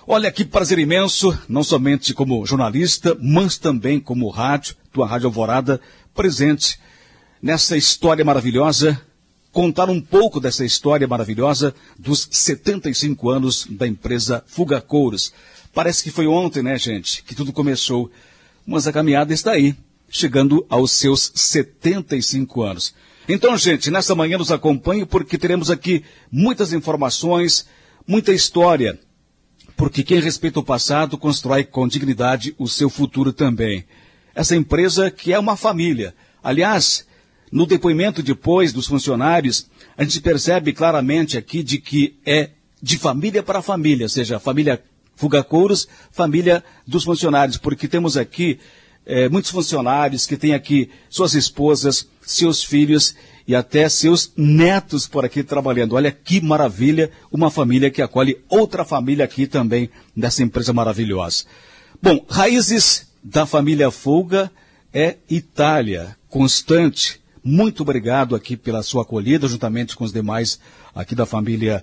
Olha, que prazer imenso, não somente como jornalista, mas também como rádio, tua Rádio Alvorada, presente nessa história maravilhosa, contar um pouco dessa história maravilhosa dos 75 anos da empresa Fuga Couros. Parece que foi ontem, né, gente, que tudo começou, mas a caminhada está aí, chegando aos seus 75 anos. Então, gente, nessa manhã nos acompanhe porque teremos aqui muitas informações, muita história, porque quem respeita o passado constrói com dignidade o seu futuro também. Essa empresa que é uma família. Aliás, no depoimento depois dos funcionários, a gente percebe claramente aqui de que é de família para família, ou seja, a família Fuga Couros, família dos funcionários, porque temos aqui muitos funcionários que têm aqui suas esposas, seus filhos e até seus netos por aqui trabalhando. Olha que maravilha, uma família que acolhe outra família aqui também dessa empresa maravilhosa. Bom, raízes da família Fuga é Itália, Constante. Muito obrigado aqui pela sua acolhida, juntamente com os demais aqui da família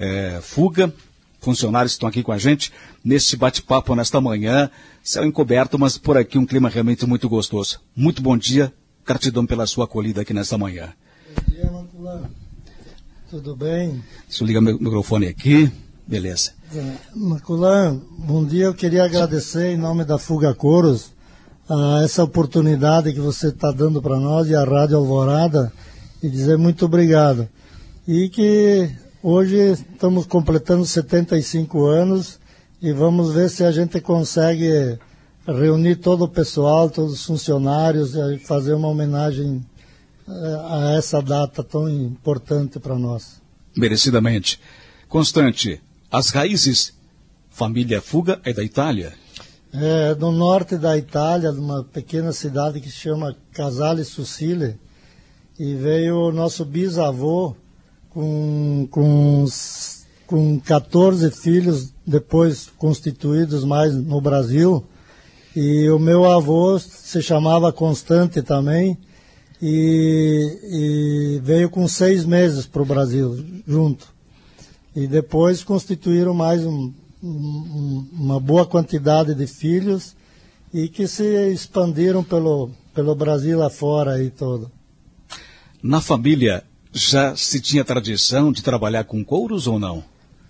Fuga. Funcionários que estão aqui com a gente neste bate-papo nesta manhã. Céu encoberto, mas por aqui um clima realmente muito gostoso. Muito bom dia, gratidão pela sua acolhida aqui nesta manhã. Bom dia, Maculano. Tudo bem? Deixa eu ligar meu microfone aqui. Beleza. Maculano, bom dia. Eu queria agradecer em nome da Fuga Couros essa oportunidade que você está dando para nós e a Rádio Alvorada e dizer muito obrigado. E que hoje estamos completando 75 anos e vamos ver se a gente consegue reunir todo o pessoal, todos os funcionários e fazer uma homenagem a essa data tão importante para nós. Merecidamente. Constante, as raízes, família Fuga é da Itália? É do norte da Itália, de uma pequena cidade que se chama Casale Sussile, e veio o nosso bisavô com 14 filhos, depois constituídos mais no Brasil, e o meu avô se chamava Constante também, e veio com 6 meses para o Brasil, junto. E depois constituíram mais uma boa quantidade de filhos e que se expandiram pelo Brasil afora e todo. Na família já se tinha tradição de trabalhar com couros ou não?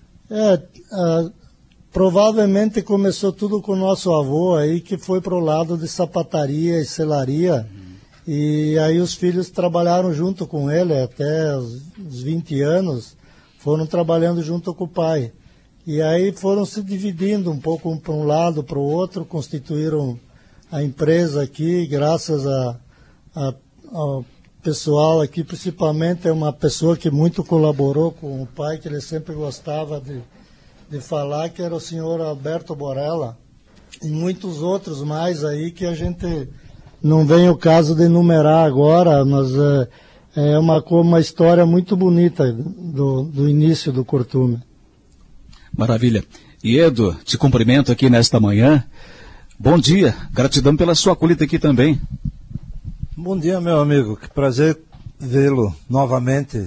Provavelmente começou tudo com o nosso avô aí, que foi para o lado de sapataria e selaria. E aí os filhos trabalharam junto com ele até os 20 anos, foram trabalhando junto com o pai. E aí foram se dividindo um pouco para um lado, para o outro, constituíram a empresa aqui, graças ao pessoal aqui, principalmente é uma pessoa que muito colaborou com o pai, que ele sempre gostava de falar, que era o senhor Alberto Borella, e muitos outros mais aí que a gente não vem o caso de enumerar agora, mas é uma história muito bonita do início do Curtume. Maravilha. Iedo, te cumprimento aqui nesta manhã. Bom dia, gratidão pela sua acolhida aqui também. Bom dia, meu amigo, que prazer vê-lo novamente.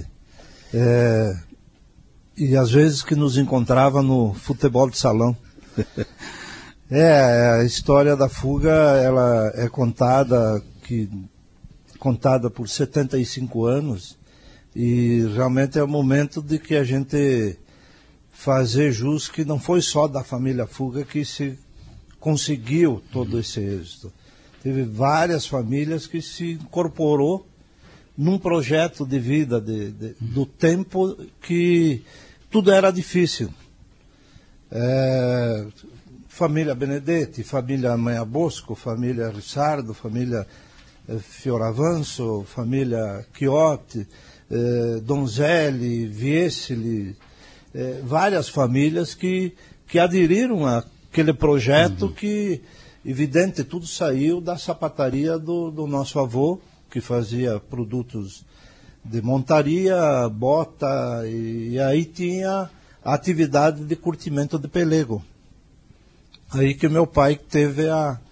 E às vezes que nos encontrava no futebol de salão. A história da Fuga, ela é contada por 75 anos e realmente é o momento de que a gente fazer jus que não foi só da família Fuga que se conseguiu todo esse êxito. Teve várias famílias que se incorporou num projeto de vida do tempo que tudo era difícil. Família Benedetti, família Manha Bosco, família Rissardo, família Fioravanzo, família Chiotti, Donzelli, Vieseli, várias famílias que aderiram àquele projeto que, evidente, tudo saiu da sapataria do nosso avô, que fazia produtos de montaria, bota, e aí tinha a atividade de curtimento de pelego. Aí que meu pai teve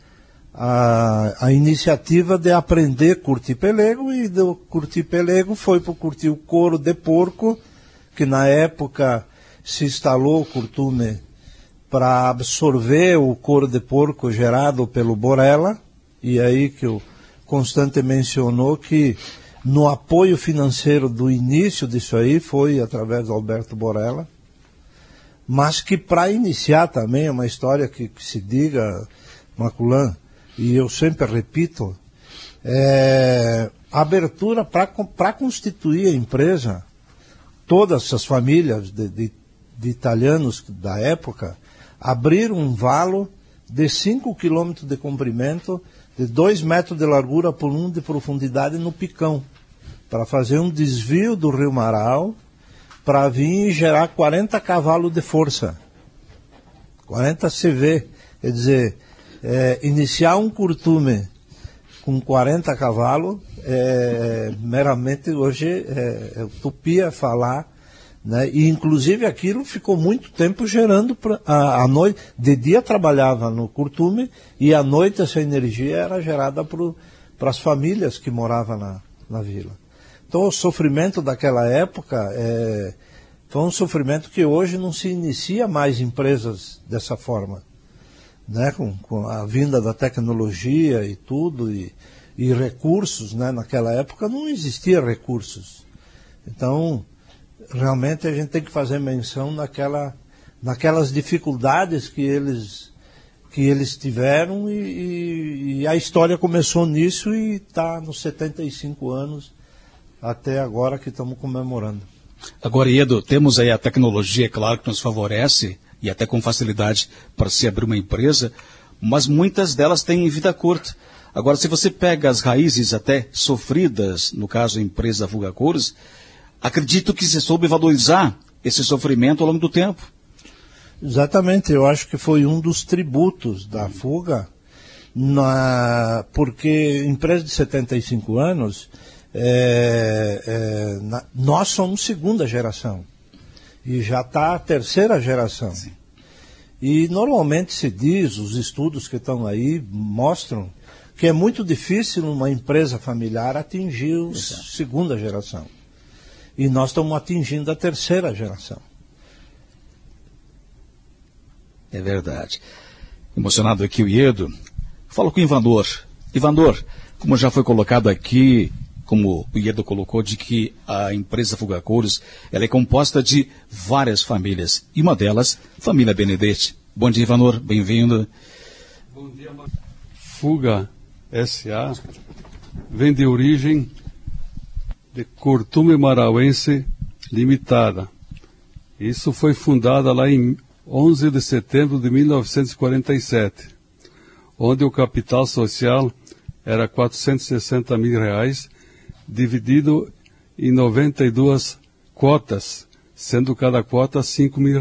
a iniciativa de aprender a curtir pelego, e do curtir pelego foi para curtir o couro de porco, que na época se instalou o curtume para absorver o couro de porco gerado pelo Borella, e aí que o Constante mencionou que no apoio financeiro do início disso aí foi através do Alberto Borella, mas que para iniciar também uma história que se diga, Maculan, e eu sempre repito, a abertura para constituir a empresa, todas essas famílias de italianos da época abriram um valo de 5 quilômetros de comprimento, de 2 metros de largura por 1 de profundidade no Picão, para fazer um desvio do Rio Marau, para vir e gerar 40 cavalos de força, 40 CV, quer dizer, iniciar um curtume com 40 cavalos, meramente hoje é utopia falar, né? E inclusive aquilo ficou muito tempo gerando, à noite, de dia trabalhava no curtume e à noite essa energia era gerada para as famílias que moravam na vila. Então o sofrimento daquela época foi um sofrimento que hoje não se inicia mais empresas dessa forma, né? Com a vinda da tecnologia e tudo, e recursos, né? Naquela época não existia recursos. Então, realmente a gente tem que fazer menção naquelas dificuldades que eles tiveram, e a história começou nisso e está nos 75 anos até agora que estamos comemorando. Agora, Iedo, temos aí a tecnologia, claro, que nos favorece e até com facilidade para se abrir uma empresa, mas muitas delas têm vida curta. Agora, se você pega as raízes até sofridas, no caso a empresa Fuga Couros, acredito que se soube valorizar esse sofrimento ao longo do tempo. Exatamente, eu acho que foi um dos tributos da Fuga, porque empresa de 75 anos, nós somos segunda geração, e já está a terceira geração. Sim. E normalmente se diz, os estudos que estão aí mostram, que é muito difícil uma empresa familiar atingir a segunda geração. E nós estamos atingindo a terceira geração. É verdade. Emocionado aqui o Iedo. Falo com o Ivanor. Ivanor, como já foi colocado aqui, como o Iedo colocou, de que a empresa Fuga Couros, ela é composta de várias famílias. E uma delas, família Benedetti. Bom dia, Ivanor. Bem-vindo. Bom dia, Fuga S.A. vem de origem de Curtume Marauense Limitada. Isso foi fundada lá em 11 de setembro de 1947, onde o capital social era R$460 mil, dividido em 92 cotas, sendo cada cota R$5 mil.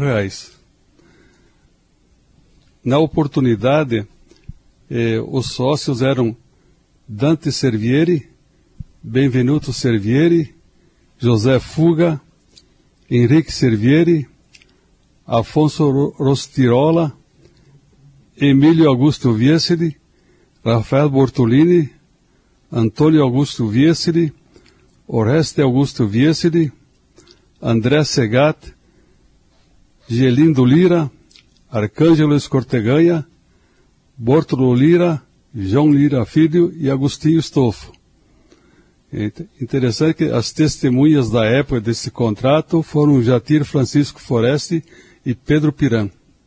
Na oportunidade, os sócios eram Dante Servieri, Benvenuto Servieri, José Fuga, Henrique Servieri, Afonso Rostirola, Emílio Augusto Vieseli, Rafael Bortolini, Antônio Augusto Vieseli, Oreste Augusto Vieseli, André Segat, Gelindo Lira, Arcângelo Escorteganha, Bortolo Lira, João Lira Filho e Agostinho Stolfo. Interessante que as testemunhas da época desse contrato foram Jatir Francisco Foreste e Pedro Piran.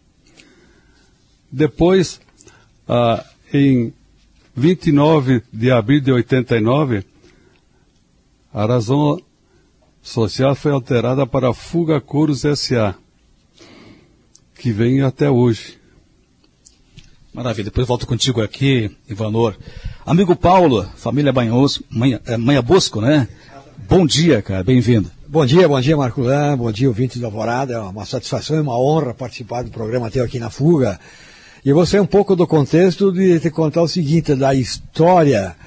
Depois, em 29 de abril de 89, a razão social foi alterada para Fuga Couros S.A., que vem até hoje. Maravilha, depois volto contigo aqui, Ivanor. Amigo Paulo, família Manha Bosco, né? Bom dia, cara, bem-vindo. Bom dia, Marculã, bom dia, ouvintes da Alvorada. É uma satisfação e uma honra participar do programa teu aqui na Fuga. E eu vou sair um pouco do contexto de te contar o seguinte, da história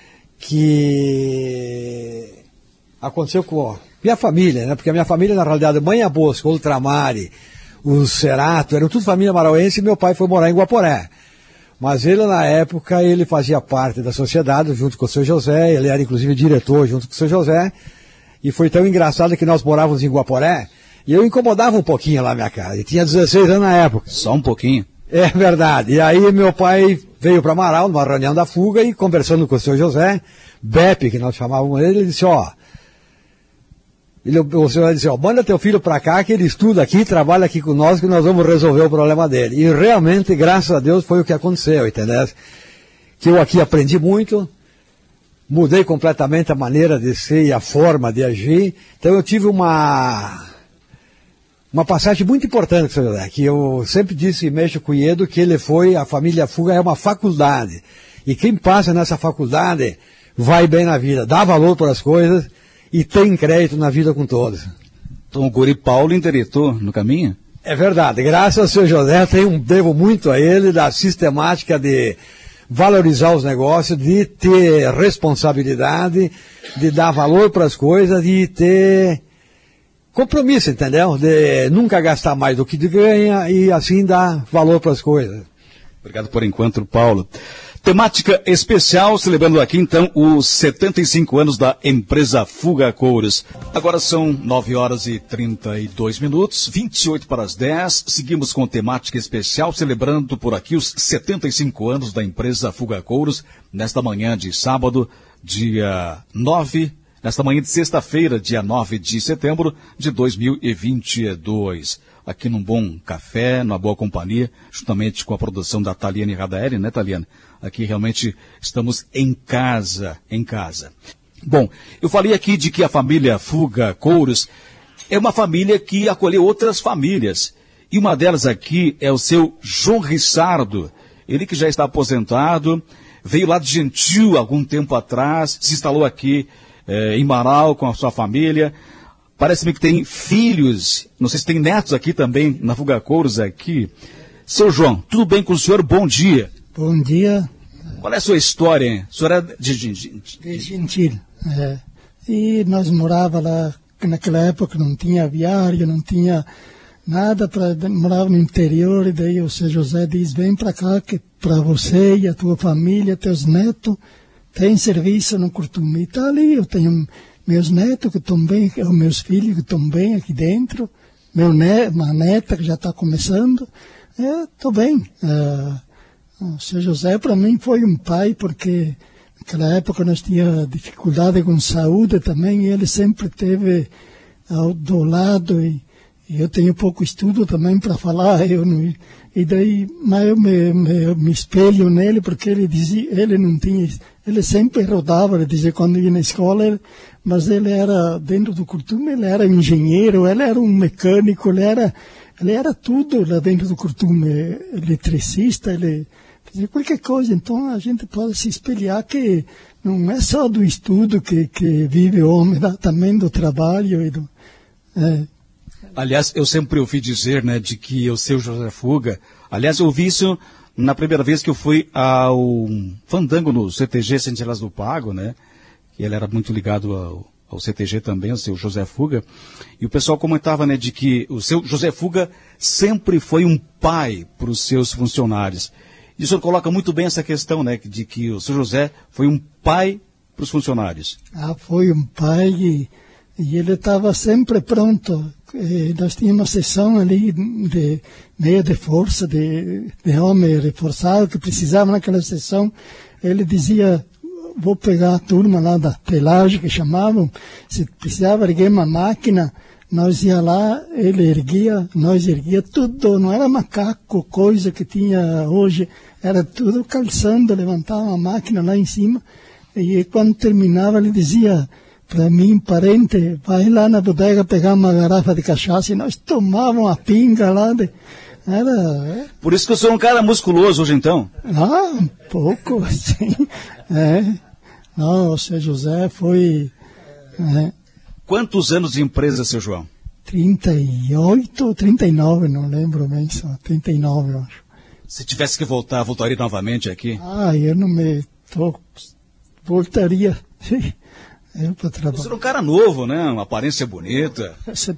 que aconteceu com a minha família, né? Porque a minha família, na realidade, Manha Bosco, Ultramare, o Cerato, eram tudo família marauense, e meu pai foi morar em Guaporé. Mas ele, na época, ele fazia parte da sociedade junto com o seu José, ele era inclusive diretor junto com o seu José, e foi tão engraçado que nós morávamos em Guaporé, E eu incomodava um pouquinho lá na minha casa. E tinha 16 anos na época. Só um pouquinho? É verdade. E aí meu pai veio para Amaral, numa reunião da fuga, e conversando com o senhor José, Beppe, que nós chamávamos ele disse, o senhor disse, manda teu filho para cá, que ele estuda aqui, trabalha aqui conosco, que nós vamos resolver o problema dele. E realmente, graças a Deus, foi o que aconteceu, entendeu? Que eu aqui aprendi muito, mudei completamente a maneira de ser e a forma de agir. Então eu tive uma passagem muito importante, que eu sempre disse e mexo com o Iedo, que a família Fuga é uma faculdade. E quem passa nessa faculdade vai bem na vida, dá valor para as coisas e tem crédito na vida com todos. Então o Guri Paulo endireitou no caminho? É verdade, graças ao seu José, devo muito a ele da sistemática de valorizar os negócios, de ter responsabilidade, de dar valor para as coisas e ter compromisso, entendeu? De nunca gastar mais do que ganha e assim dar valor para as coisas. Obrigado por enquanto, Paulo. Temática especial, celebrando aqui então os 75 anos da empresa Fuga Couros. Agora são 9h32, 28 para as 10. Seguimos com temática especial, celebrando por aqui os 75 anos da empresa Fuga Couros, nesta manhã de sábado, dia 9, nesta manhã de sexta-feira, dia 9 de setembro de 2022. Aqui num bom café, numa boa companhia, juntamente com a produção da Taliane Radaeli, né, Taliane? Aqui realmente estamos em casa. Bom, eu falei aqui de que a família Fuga Couros é uma família que acolheu outras famílias. E uma delas aqui é o seu João Rissardo. Ele que já está aposentado, veio lá de Gentil algum tempo atrás, se instalou aqui em Marau com a sua família. Parece-me que tem filhos, não sei se tem netos aqui também, na Fuga Couros aqui. Seu João, tudo bem com o senhor? Bom dia. Bom dia. Qual é a sua história, hein? O senhor é de Gentil. É. E nós morávamos lá, naquela época não tinha aviário, não tinha nada, morava no interior, e daí o seu José diz, vem para cá, que para você e a tua família, teus netos, tem serviço no Curtume. E tá ali, eu tenho meus netos que estão bem, meus filhos que estão bem aqui dentro, uma neta que já está começando, estou bem. O seu José para mim foi um pai, porque naquela época nós tínhamos dificuldade com saúde também, e ele sempre teve do lado, e eu tenho pouco estudo também para falar, mas eu me espelho nele, porque ele dizia, ele sempre rodava, ele dizia quando ia na escola, mas ele era, dentro do Curtume, ele era engenheiro, ele era um mecânico, ele era tudo lá dentro do Curtume, eletricista, ele fazia qualquer coisa. Então a gente pode se espelhar que não é só do estudo que vive o homem, também do trabalho e do... Aliás, eu sempre ouvi dizer, né, de que o seu José Fuga, aliás, eu ouvi isso na primeira vez que eu fui ao fandango no CTG Sentinelas do Pago, né, que ele era muito ligado ao CTG também, o seu José Fuga, e o pessoal comentava, né, de que o seu José Fuga sempre foi um pai para os seus funcionários. E o senhor coloca muito bem essa questão, né, de que o seu José foi um pai para os funcionários. Foi um pai e ele estava sempre pronto. Nós tínhamos uma sessão ali de meio de força, de homem reforçado que precisava naquela sessão. Ele dizia, vou pegar a turma lá da telagem que chamavam, se precisava erguer uma máquina, nós ia lá, ele erguia, nós erguia tudo, não era macaco, coisa que tinha hoje, era tudo calçando, levantava uma máquina lá em cima, e quando terminava ele dizia para mim, parente, vai lá na bodega pegar uma garrafa de cachaça, e nós tomávamos a pinga lá. Por isso que eu sou um cara musculoso hoje, então? Um pouco, sim. Não, o seu José foi... Quantos anos de empresa, seu João? 38, 39, não lembro bem, só 39, eu acho. Se tivesse que voltar, voltaria novamente aqui? Eu não voltaria, sim. Você é um cara novo, né? Uma aparência bonita.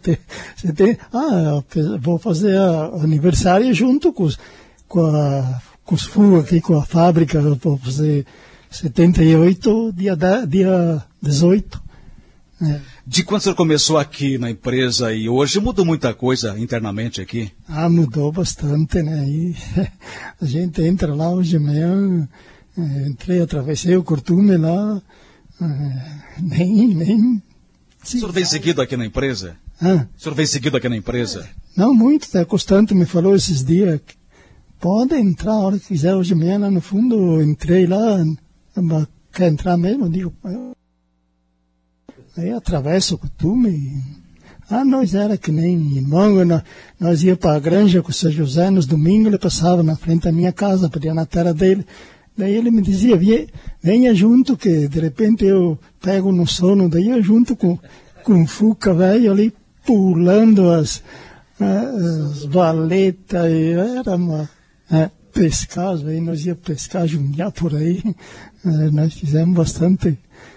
Vou fazer aniversário junto com os Fuga aqui, com a fábrica. Vou fazer 78, dia 18. De quando você começou aqui na empresa e hoje mudou muita coisa internamente aqui? Mudou bastante, né? E a gente entra lá hoje de manhã, atravessei o Curtume lá, nem... O senhor vem seguido aqui na empresa? O senhor vem seguido aqui na empresa? Não muito, até Constante me falou esses dias, pode entrar a hora que quiser, hoje de manhã lá no fundo, eu entrei lá, quer entrar mesmo? Eu digo, aí atravesso o Curtume. Nós era que nem irmão, nós ia para a granja com o seu José nos domingos, ele passava na frente da minha casa, podia na terra dele. Daí ele me dizia, venha junto, que de repente eu pego no sono, daí eu junto com o Fuca velho ali, pulando as valetas, e era uma pescar, aí nós ia pescar, jungar por aí, nós fizemos bastante.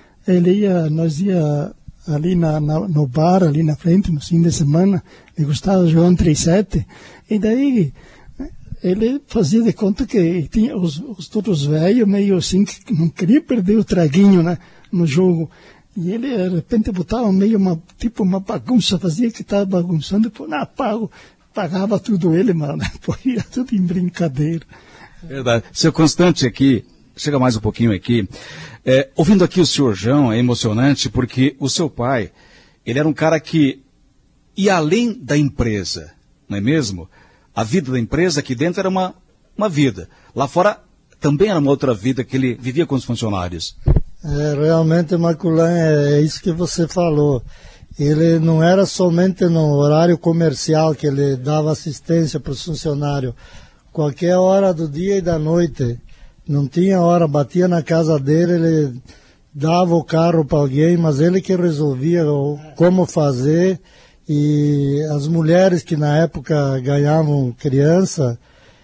Nós ia ali no bar, ali na frente, no fim de semana, ele gostava de jogar um 3-7, e daí ele fazia de conta que tinha os todos velhos, meio assim, que não queria perder o traguinho, né, no jogo. E ele, de repente, botava meio uma bagunça, fazia que estava bagunçando, depois, pagava tudo ele, mano, ia tudo em brincadeira. Verdade. Seu Constante aqui, chega mais um pouquinho aqui, ouvindo aqui o senhor João, é emocionante, porque o seu pai, ele era um cara que ia além da empresa, não é mesmo? A vida da empresa aqui dentro era uma vida. Lá fora também era uma outra vida que ele vivia com os funcionários. Realmente, Marculã, é isso que você falou. Ele não era somente no horário comercial que ele dava assistência para os funcionários. Qualquer hora do dia e da noite, não tinha hora, batia na casa dele, ele dava o carro para alguém, mas ele que resolvia como fazer. E as mulheres que na época ganhavam criança,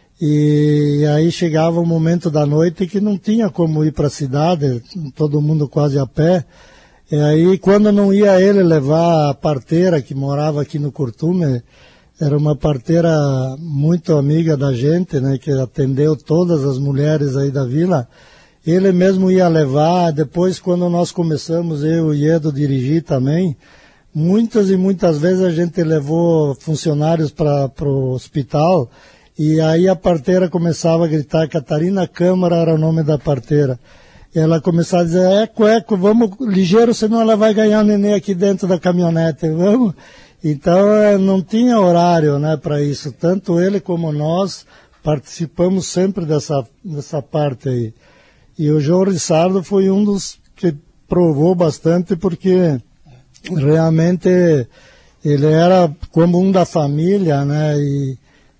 e aí chegava o momento da noite que não tinha como ir para a cidade, todo mundo quase a pé, e aí quando não ia ele levar a parteira que morava aqui no Curtume, era uma parteira muito amiga da gente, né, que atendeu todas as mulheres aí da vila, ele mesmo ia levar. Depois, quando nós começamos, eu e Edo dirigir também, muitas e muitas vezes a gente levou funcionários para o hospital, e aí a parteira começava a gritar, Catarina Câmara era o nome da parteira. E ela começava a dizer, Eco, vamos ligeiro, senão ela vai ganhar o neném aqui dentro da caminhonete, vamos? Então não tinha horário, né, para isso. Tanto ele como nós participamos sempre dessa parte aí. E o João Rissardo foi um dos que provou bastante, porque realmente ele era como um da família, né? E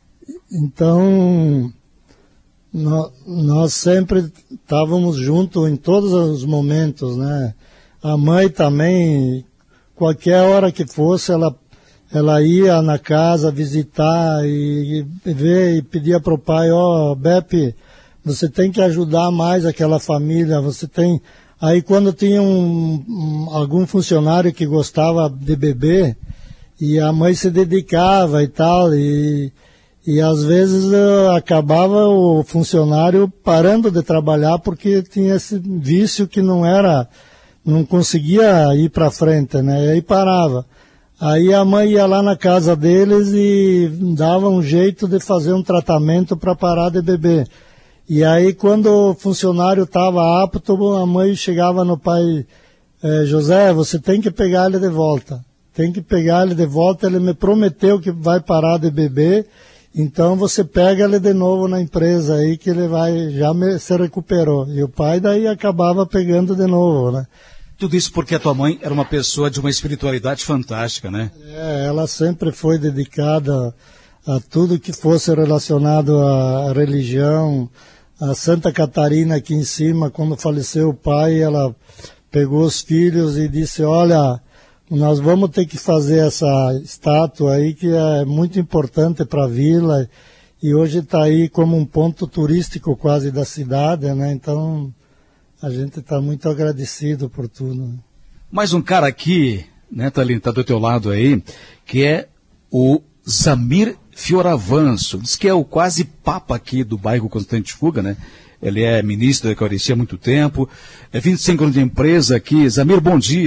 então nós sempre estávamos juntos em todos os momentos, né? A mãe também, qualquer hora que fosse, ela ia na casa visitar e ver e pedia para o pai, Beppe, você tem que ajudar mais aquela família, você tem... Aí quando tinha algum funcionário que gostava de beber, e a mãe se dedicava e tal, e às vezes acabava o funcionário parando de trabalhar porque tinha esse vício que não conseguia ir para frente, né? E aí parava. Aí a mãe ia lá na casa deles e dava um jeito de fazer um tratamento para parar de beber. E aí, quando o funcionário estava apto, a mãe chegava no pai, José, você tem que pegar ele de volta. Tem que pegar ele de volta, ele me prometeu que vai parar de beber, então você pega ele de novo na empresa aí que ele se recuperou. E o pai daí acabava pegando de novo, né? Tudo isso porque a tua mãe era uma pessoa de uma espiritualidade fantástica, né? Ela sempre foi dedicada a tudo que fosse relacionado à religião. A Santa Catarina aqui em cima, quando faleceu o pai, ela pegou os filhos e disse, olha, nós vamos ter que fazer essa estátua aí que é muito importante para a vila e hoje está aí como um ponto turístico quase da cidade, né? Então a gente está muito agradecido por tudo. Mais um cara aqui, né, Thalina, está do teu lado aí, que é o Zamir Fioravanço, diz que é o quase papa aqui do bairro Constante Fuga, né? Ele é ministro da Eucaristia há muito tempo, é 25 anos de empresa aqui. Zamir, bom dia.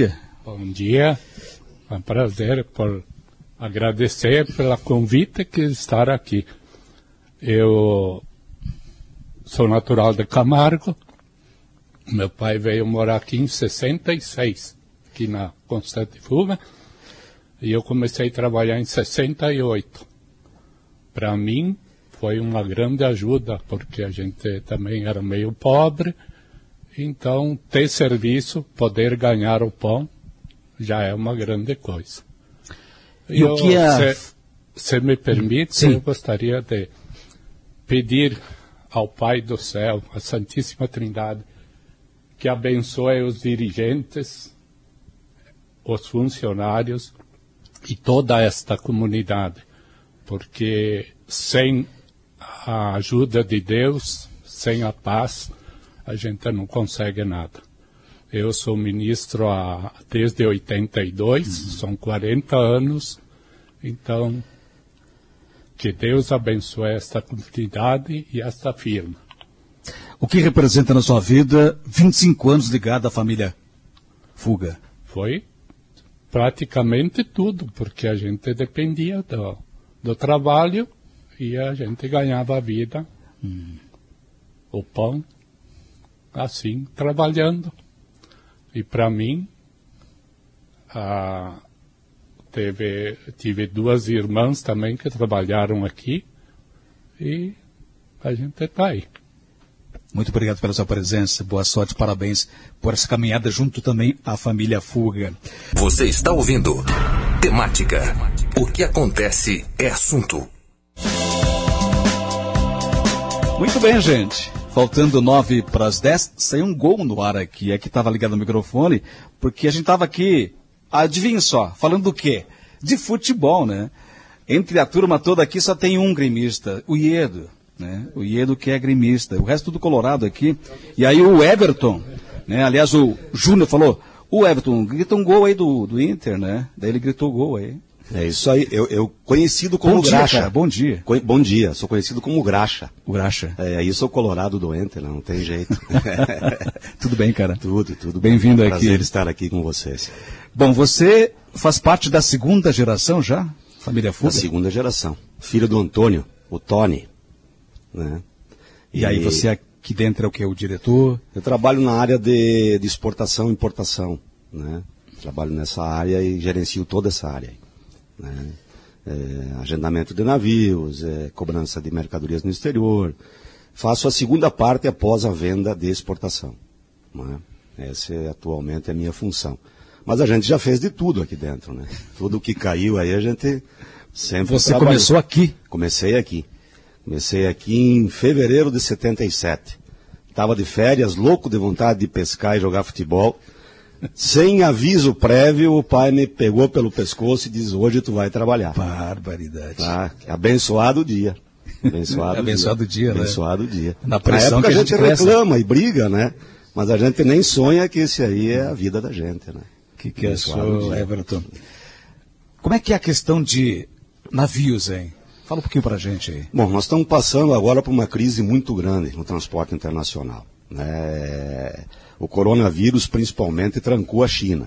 Bom dia, é um prazer por agradecer pelo convite que estar aqui. Eu sou natural de Camargo, meu pai veio morar aqui em 66, aqui na Constante Fuga, e eu comecei a trabalhar em 68. Para mim, foi uma grande ajuda, porque a gente também era meio pobre, então ter serviço, poder ganhar o pão, já é uma grande coisa. E o que é... Se me permite, Sim. eu gostaria de pedir ao Pai do Céu, à Santíssima Trindade, que abençoe os dirigentes, os funcionários e toda esta comunidade, porque sem a ajuda de Deus, sem a paz, a gente não consegue nada. Eu sou ministro desde 82, são 40 anos, então que Deus abençoe esta comunidade e esta firma. O que representa na sua vida 25 anos ligado à família Fuga? Foi praticamente tudo, porque a gente dependia do trabalho e a gente ganhava a vida, o pão, assim, trabalhando. E para mim, tive duas irmãs também que trabalharam aqui e a gente está aí. Muito obrigado pela sua presença, boa sorte, parabéns por essa caminhada junto também à família Fuga. Você está ouvindo Temática. O que acontece é assunto. Muito bem, gente. Faltando 9:10, saiu um gol no ar aqui. Aqui estava ligado o microfone, porque a gente estava aqui, adivinha só, falando do quê? De futebol, né? Entre a turma toda aqui só tem um gremista, o Iedo, né? O Iedo que é gremista, o resto tudo colorado aqui. E aí o Everton, né? Aliás, o Júnior falou, o Everton, grita um gol aí do Inter, né? Daí ele gritou gol aí. É isso aí, eu conhecido como Graxa. Cara, bom dia. Bom dia, sou conhecido como Graxa. O Graxa. Aí sou colorado doente, não tem jeito. Tudo bem, cara? Tudo bem-vindo aqui. Prazer estar aqui com vocês. Bom, você faz parte da segunda geração já? Família Fuga? Da segunda geração. Filho do Antônio, o Tony. Né? E aí você aqui dentro é o que? O diretor? Eu trabalho na área de exportação e importação. Né? Trabalho nessa área e gerencio toda essa área aí. Né? Agendamento de navios, cobrança de mercadorias no exterior. Faço a segunda parte após a venda de exportação. Né? Essa atualmente é a minha função. Mas a gente já fez de tudo aqui dentro, né? Tudo que caiu aí a gente sempre Você trabalhou. começou aqui? Comecei aqui. Comecei aqui em fevereiro de 77. Estava de férias, louco de vontade de pescar e jogar futebol. Sem aviso prévio, o pai me pegou pelo pescoço e disse, hoje tu vai trabalhar. Barbaridade. Tá? Abençoado o dia. Abençoado o dia, né? Abençoado o dia. Na pressão época que a gente cresce. reclama e briga, né? Mas a gente nem sonha que esse aí é a vida da gente, né? Que é isso, Everton? Como é que é a questão de navios, hein? Fala um pouquinho pra gente aí. Bom, nós estamos passando agora por uma crise muito grande no transporte internacional. Né? O coronavírus, principalmente, trancou a China.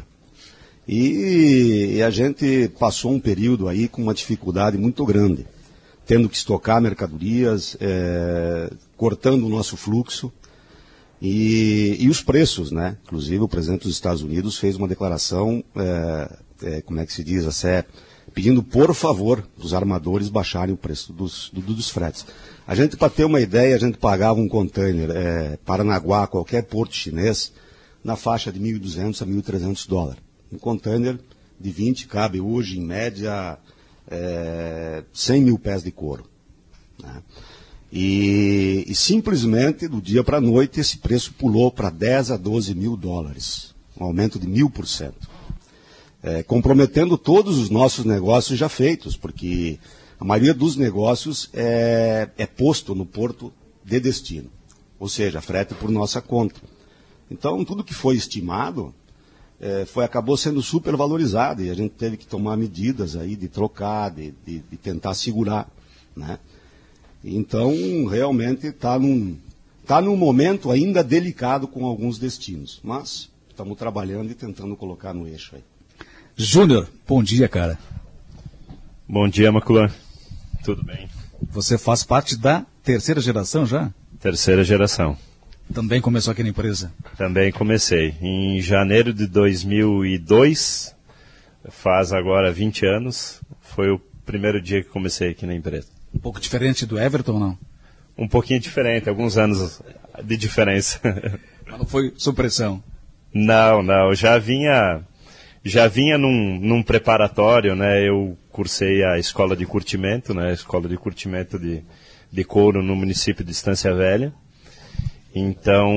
E a gente passou um período aí com uma dificuldade muito grande, tendo que estocar mercadorias, cortando o nosso fluxo e os preços, né? Inclusive o presidente dos Estados Unidos fez uma declaração, como é que se diz, pedindo por favor dos armadores baixarem o preço dos fretes. A gente, para ter uma ideia, a gente pagava um container Paranaguá, qualquer porto chinês, na faixa de $1.200 a $1.300. Um container de 20 cabe hoje, em média, 100 mil pés de couro. Né? E simplesmente, do dia para a noite, esse preço pulou para 10 a 12 mil dólares. Um aumento de 1000%. Comprometendo todos os nossos negócios já feitos, porque a maioria dos negócios é posto no porto de destino. Ou seja, frete por nossa conta. Então, tudo que foi estimado acabou sendo supervalorizado e a gente teve que tomar medidas aí de trocar, de tentar segurar, né? Então, realmente está num momento ainda delicado com alguns destinos, mas estamos trabalhando e tentando colocar no eixo aí. Júnior, bom dia, cara. Bom dia, Maculan. Tudo bem? Você faz parte da terceira geração já? Terceira geração. Também começou aqui na empresa? Também comecei. Em janeiro de 2002, faz agora 20 anos, foi o primeiro dia que comecei aqui na empresa. Um pouco diferente do Everton ou não? Um pouquinho diferente, alguns anos de diferença. Mas não foi supressão? Não, já vinha num preparatório, né? Eu cursei a escola de curtimento, né? Escola de curtimento de couro no município de Estância Velha. Então,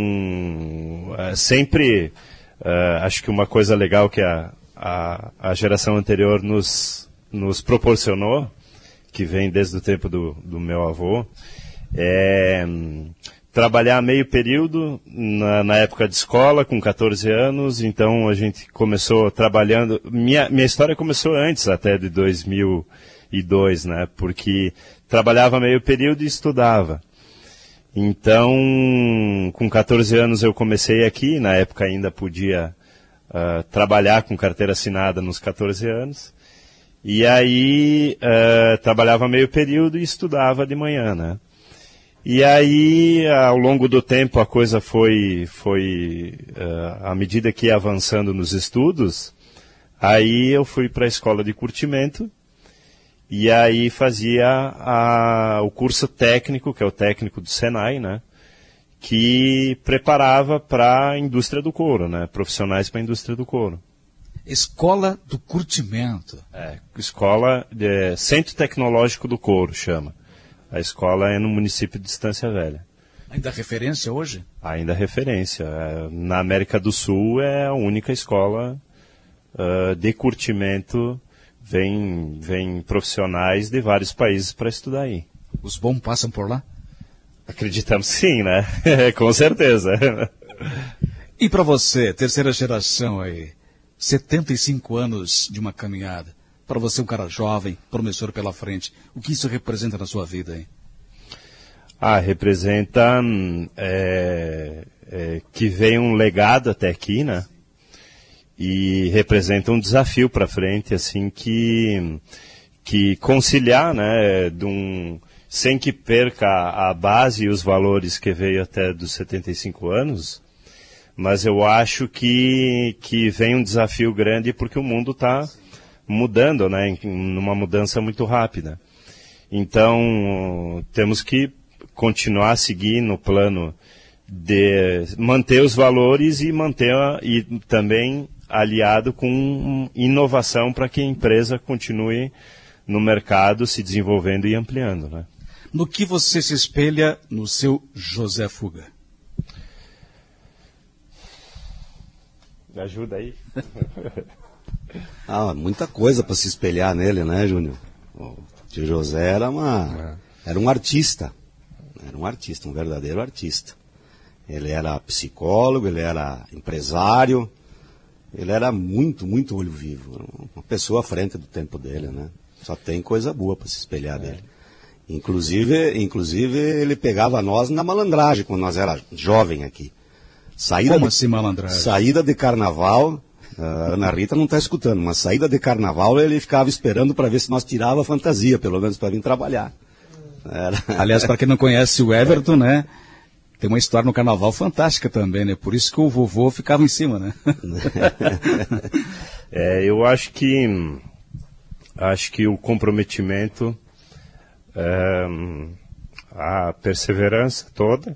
sempre, acho que uma coisa legal que a geração anterior nos proporcionou, que vem desde o tempo do meu avô, é trabalhar meio período na época de escola, com 14 anos. Então a gente começou trabalhando. Minha história começou antes até de 2002, né? Porque trabalhava meio período e estudava. Então, com 14 anos eu comecei aqui. Na época ainda podia trabalhar com carteira assinada nos 14 anos. E aí trabalhava meio período e estudava de manhã, né? E aí, ao longo do tempo, a coisa foi à medida que ia avançando nos estudos, aí eu fui para a escola de curtimento, e aí fazia o curso técnico, que é o técnico do Senai, né, que preparava para a indústria do couro, né, profissionais para a indústria do couro. Escola do curtimento. Escola Centro Tecnológico do Couro, chama. A escola é no município de Estância Velha. Ainda referência hoje? Ainda referência. Na América do Sul é a única escola de curtimento. Vem profissionais de vários países para estudar aí. Os bons passam por lá? Acreditamos sim, né? Com certeza. E para você, terceira geração aí, 75 anos de uma caminhada. Para você, um cara jovem, promissor pela frente, o que isso representa na sua vida, hein? Representa que vem um legado até aqui, né? E representa um desafio para frente, assim, que conciliar, né? Sem que perca a base e os valores que veio até dos 75 anos, mas eu acho que vem um desafio grande porque o mundo está mudando, né, numa mudança muito rápida. Então, temos que continuar a seguir no plano de manter os valores e e também aliado com inovação para que a empresa continue no mercado se desenvolvendo e ampliando, né? No que você se espelha no seu José Fuga? Me ajuda aí. Muita coisa para se espelhar nele, né, Júnior? O tio José era um artista. Era um artista, um verdadeiro artista. Ele era psicólogo, ele era empresário, ele era muito, muito olho vivo. Uma pessoa à frente do tempo dele, né? Só tem coisa boa para se espelhar dele. Inclusive, ele pegava nós na malandragem, quando nós era jovem aqui. Como assim malandragem? Saída de carnaval... A Ana Rita não está escutando, mas saída de carnaval ele ficava esperando para ver se nós tirava a fantasia, pelo menos para vir trabalhar. Aliás, para quem não conhece o Everton, né, tem uma história no carnaval fantástica também, né? Por isso que o vovô ficava em cima, né? Eu acho que o comprometimento, a perseverança toda.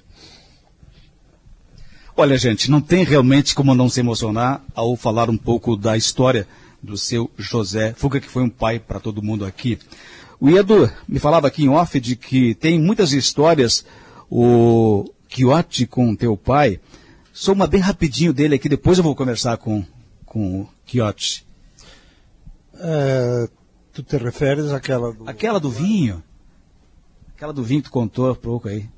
Olha, gente, não tem realmente como não se emocionar ao falar um pouco da história do seu José Fuga, que foi um pai para todo mundo aqui. O Edu me falava aqui em off de que tem muitas histórias, o Quiote com teu pai. Só uma bem rapidinho dele aqui, depois eu vou conversar com o Quiote. Tu te referes àquela do... Aquela do vinho. Aquela do vinho que tu contou há pouco aí.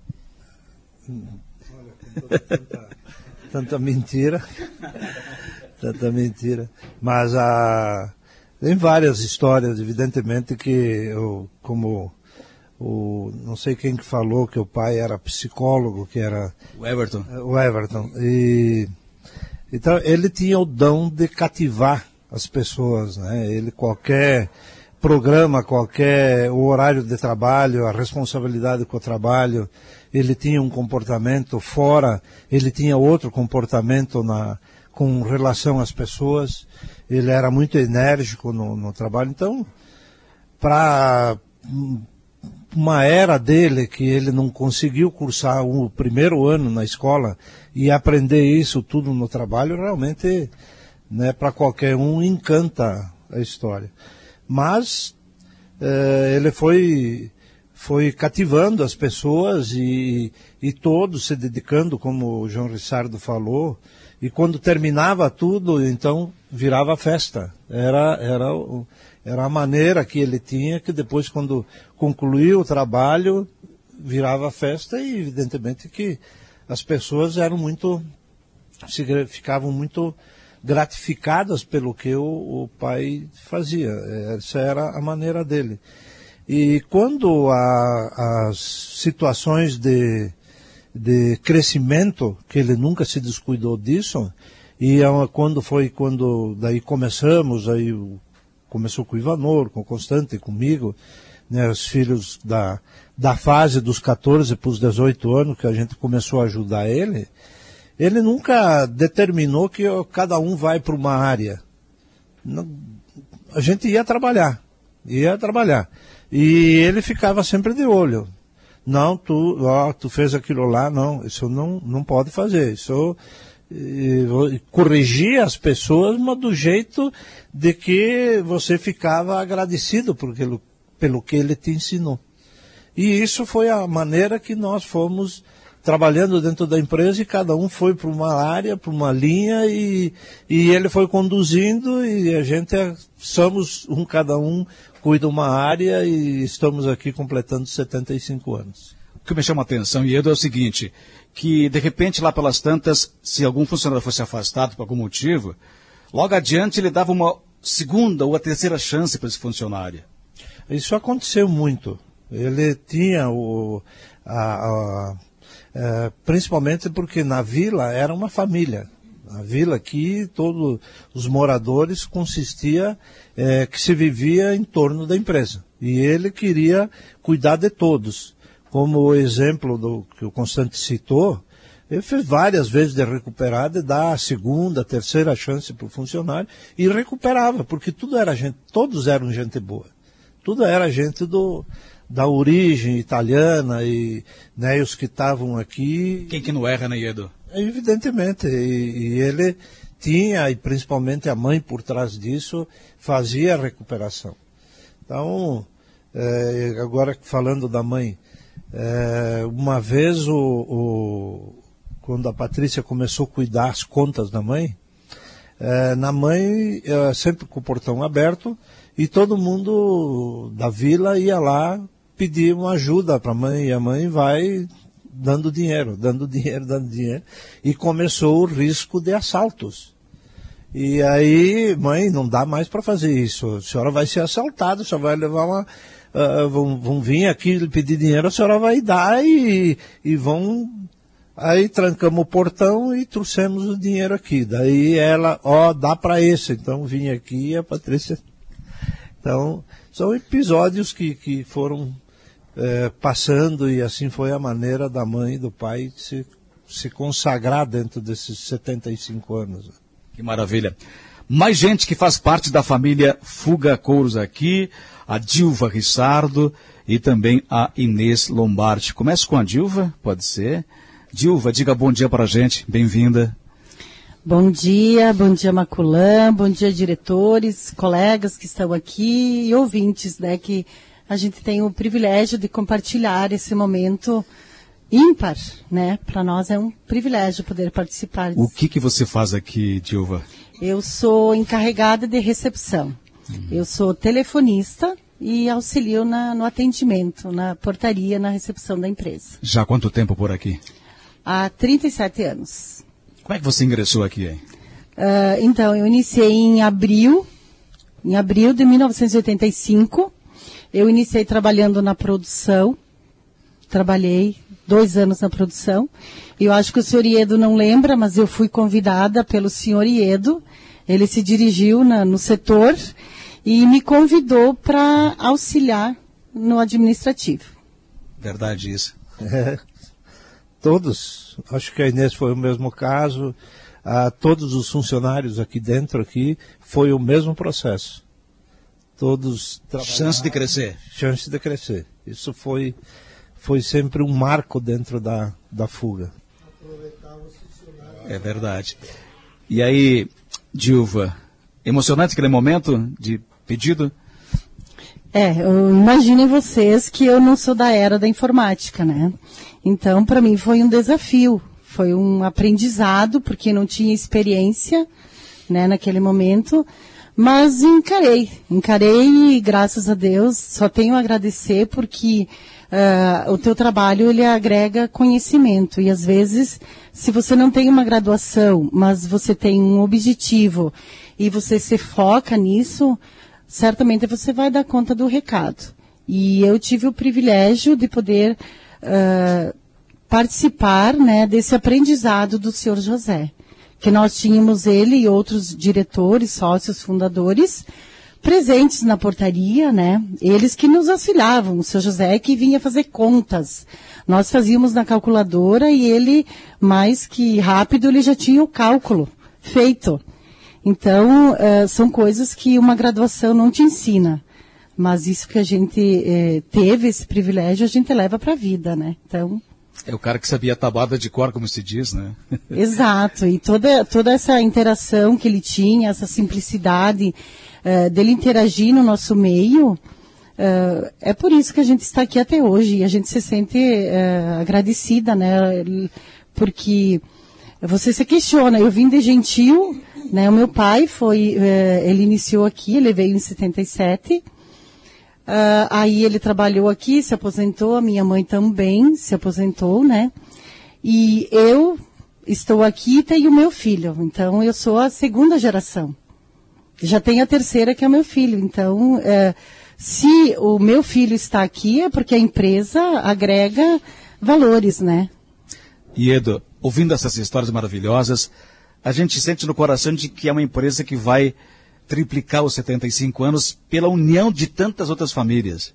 Tanta mentira, mas tem várias histórias, evidentemente que não sei quem que falou que o pai era psicólogo, que era o Everton, e Então, ele tinha o dom de cativar as pessoas, né? Ele, qualquer programa, qualquer o horário de trabalho, a responsabilidade com o trabalho, ele tinha um comportamento fora, ele tinha outro comportamento com relação às pessoas, ele era muito enérgico no trabalho. Então, para uma era dele, que ele não conseguiu cursar o primeiro ano na escola e aprender isso tudo no trabalho, realmente, né, para qualquer um encanta a história. Mas ele foi cativando as pessoas e todos se dedicando, como o João Rissardo falou, e quando terminava tudo, então virava festa. Era a maneira que ele tinha, que depois, quando concluiu o trabalho, virava festa, e evidentemente que as pessoas ficavam muito gratificadas pelo que o pai fazia. Essa era a maneira dele. E quando as situações de crescimento, que ele nunca se descuidou disso, e quando daí começou com o Ivanor, com o Constante, comigo, né, os filhos da fase dos 14 para os 18 anos, que a gente começou a ajudar ele nunca determinou que cada um vai para uma área. A gente ia trabalhar. E ele ficava sempre de olho. Não, tu fez aquilo lá, não, isso não pode fazer. Isso corrigia as pessoas, mas do jeito de que você ficava agradecido pelo que ele te ensinou. E isso foi a maneira que nós fomos trabalhando dentro da empresa, e cada um foi para uma área, para uma linha, e ele foi conduzindo, e a gente cada um cuida uma área, e estamos aqui completando 75 anos. O que me chama a atenção, Iedo, é o seguinte, que de repente lá pelas tantas, se algum funcionário fosse afastado por algum motivo, logo adiante ele dava uma segunda ou a terceira chance para esse funcionário. Isso aconteceu muito. Ele tinha principalmente porque na vila era uma família. A vila aqui, todos os moradores consistia que se vivia em torno da empresa. E ele queria cuidar de todos. Como o exemplo que o Constante citou, ele fez várias vezes de recuperar, de dar a segunda, a terceira chance para o funcionário, e recuperava, porque todos eram gente boa. Tudo era gente da origem italiana, e né, os que estavam aqui... Quem que não erra, né, Iedo? Evidentemente, e ele tinha, e principalmente a mãe por trás disso, fazia a recuperação. Então, agora falando da mãe, uma vez quando a Patrícia começou a cuidar as contas da mãe, na mãe, sempre com o portão aberto, e todo mundo da vila ia lá pedir uma ajuda para a mãe, e a mãe vai dando dinheiro, e começou o risco de assaltos. E aí, mãe, não dá mais para fazer isso, a senhora vai ser assaltada, a senhora vai levar vão vir aqui pedir dinheiro, a senhora vai dar e vão... Aí trancamos o portão e trouxemos o dinheiro aqui. Daí ela, dá para esse. Então vinha aqui e a Patrícia... Então, são episódios que foram passando, e assim foi a maneira da mãe e do pai de se consagrar dentro desses 75 anos. Que maravilha. Mais gente que faz parte da família Fuga Couros aqui, a Dilva Rissardo e também a Inês Lombardi. Começa com a Dilva, pode ser? Dilva, diga bom dia para a gente, bem-vinda. Bom dia Maculã, bom dia diretores, colegas que estão aqui e ouvintes, né, que a gente tem o privilégio de compartilhar esse momento ímpar, né, para nós é um privilégio poder participar disso. O que você faz aqui, Dilva? Eu sou encarregada de recepção, eu sou telefonista e auxilio no atendimento, na portaria, na recepção da empresa. Já há quanto tempo por aqui? Há 37 anos. Como é que você ingressou aqui, hein? Então, eu iniciei em abril de 1985. Eu iniciei trabalhando na produção, trabalhei 2 anos na produção. Eu acho que o senhor Iedo não lembra, mas eu fui convidada pelo senhor Iedo. Ele se dirigiu no setor e me convidou para auxiliar no administrativo. Verdade isso. Todos, acho que a Inês foi o mesmo caso, todos os funcionários aqui dentro, foi o mesmo processo. Todos chance de crescer. Chance de crescer. Isso foi sempre um marco dentro da Fuga. É verdade. E aí, Dilva, emocionante aquele momento de pedido? Imaginem vocês que eu não sou da era da informática, né? Então, para mim foi um desafio, foi um aprendizado, porque não tinha experiência, né, naquele momento, mas encarei e graças a Deus só tenho a agradecer porque o teu trabalho ele agrega conhecimento e às vezes se você não tem uma graduação, mas você tem um objetivo e você se foca nisso, certamente você vai dar conta do recado. E eu tive o privilégio de poder participar, né, desse aprendizado do senhor José, que nós tínhamos ele e outros diretores, sócios, fundadores, presentes na portaria, né, eles que nos auxiliavam, o senhor José que vinha fazer contas. Nós fazíamos na calculadora e ele, mais que rápido, ele já tinha o cálculo feito. Então, são coisas que uma graduação não te ensina. Mas isso que a gente teve, esse privilégio, a gente leva para a vida, né? Então... É o cara que sabia a tabuada de cor, como se diz, né? Exato. E toda essa interação que ele tinha, essa simplicidade dele interagir no nosso meio, é por isso que a gente está aqui até hoje. E a gente se sente agradecida, né? Porque você se questiona. Eu vim de Gentil, né? O meu pai ele iniciou aqui, ele veio em 77. Aí ele trabalhou aqui, se aposentou, a minha mãe também se aposentou, né? E eu estou aqui e tenho meu filho, então eu sou a 2ª geração. Já tenho a 3ª que é o meu filho, então se o meu filho está aqui é porque a empresa agrega valores, né? Iedo, ouvindo essas histórias maravilhosas, a gente sente no coração de que é uma empresa que vai triplicar os 75 anos pela união de tantas outras famílias.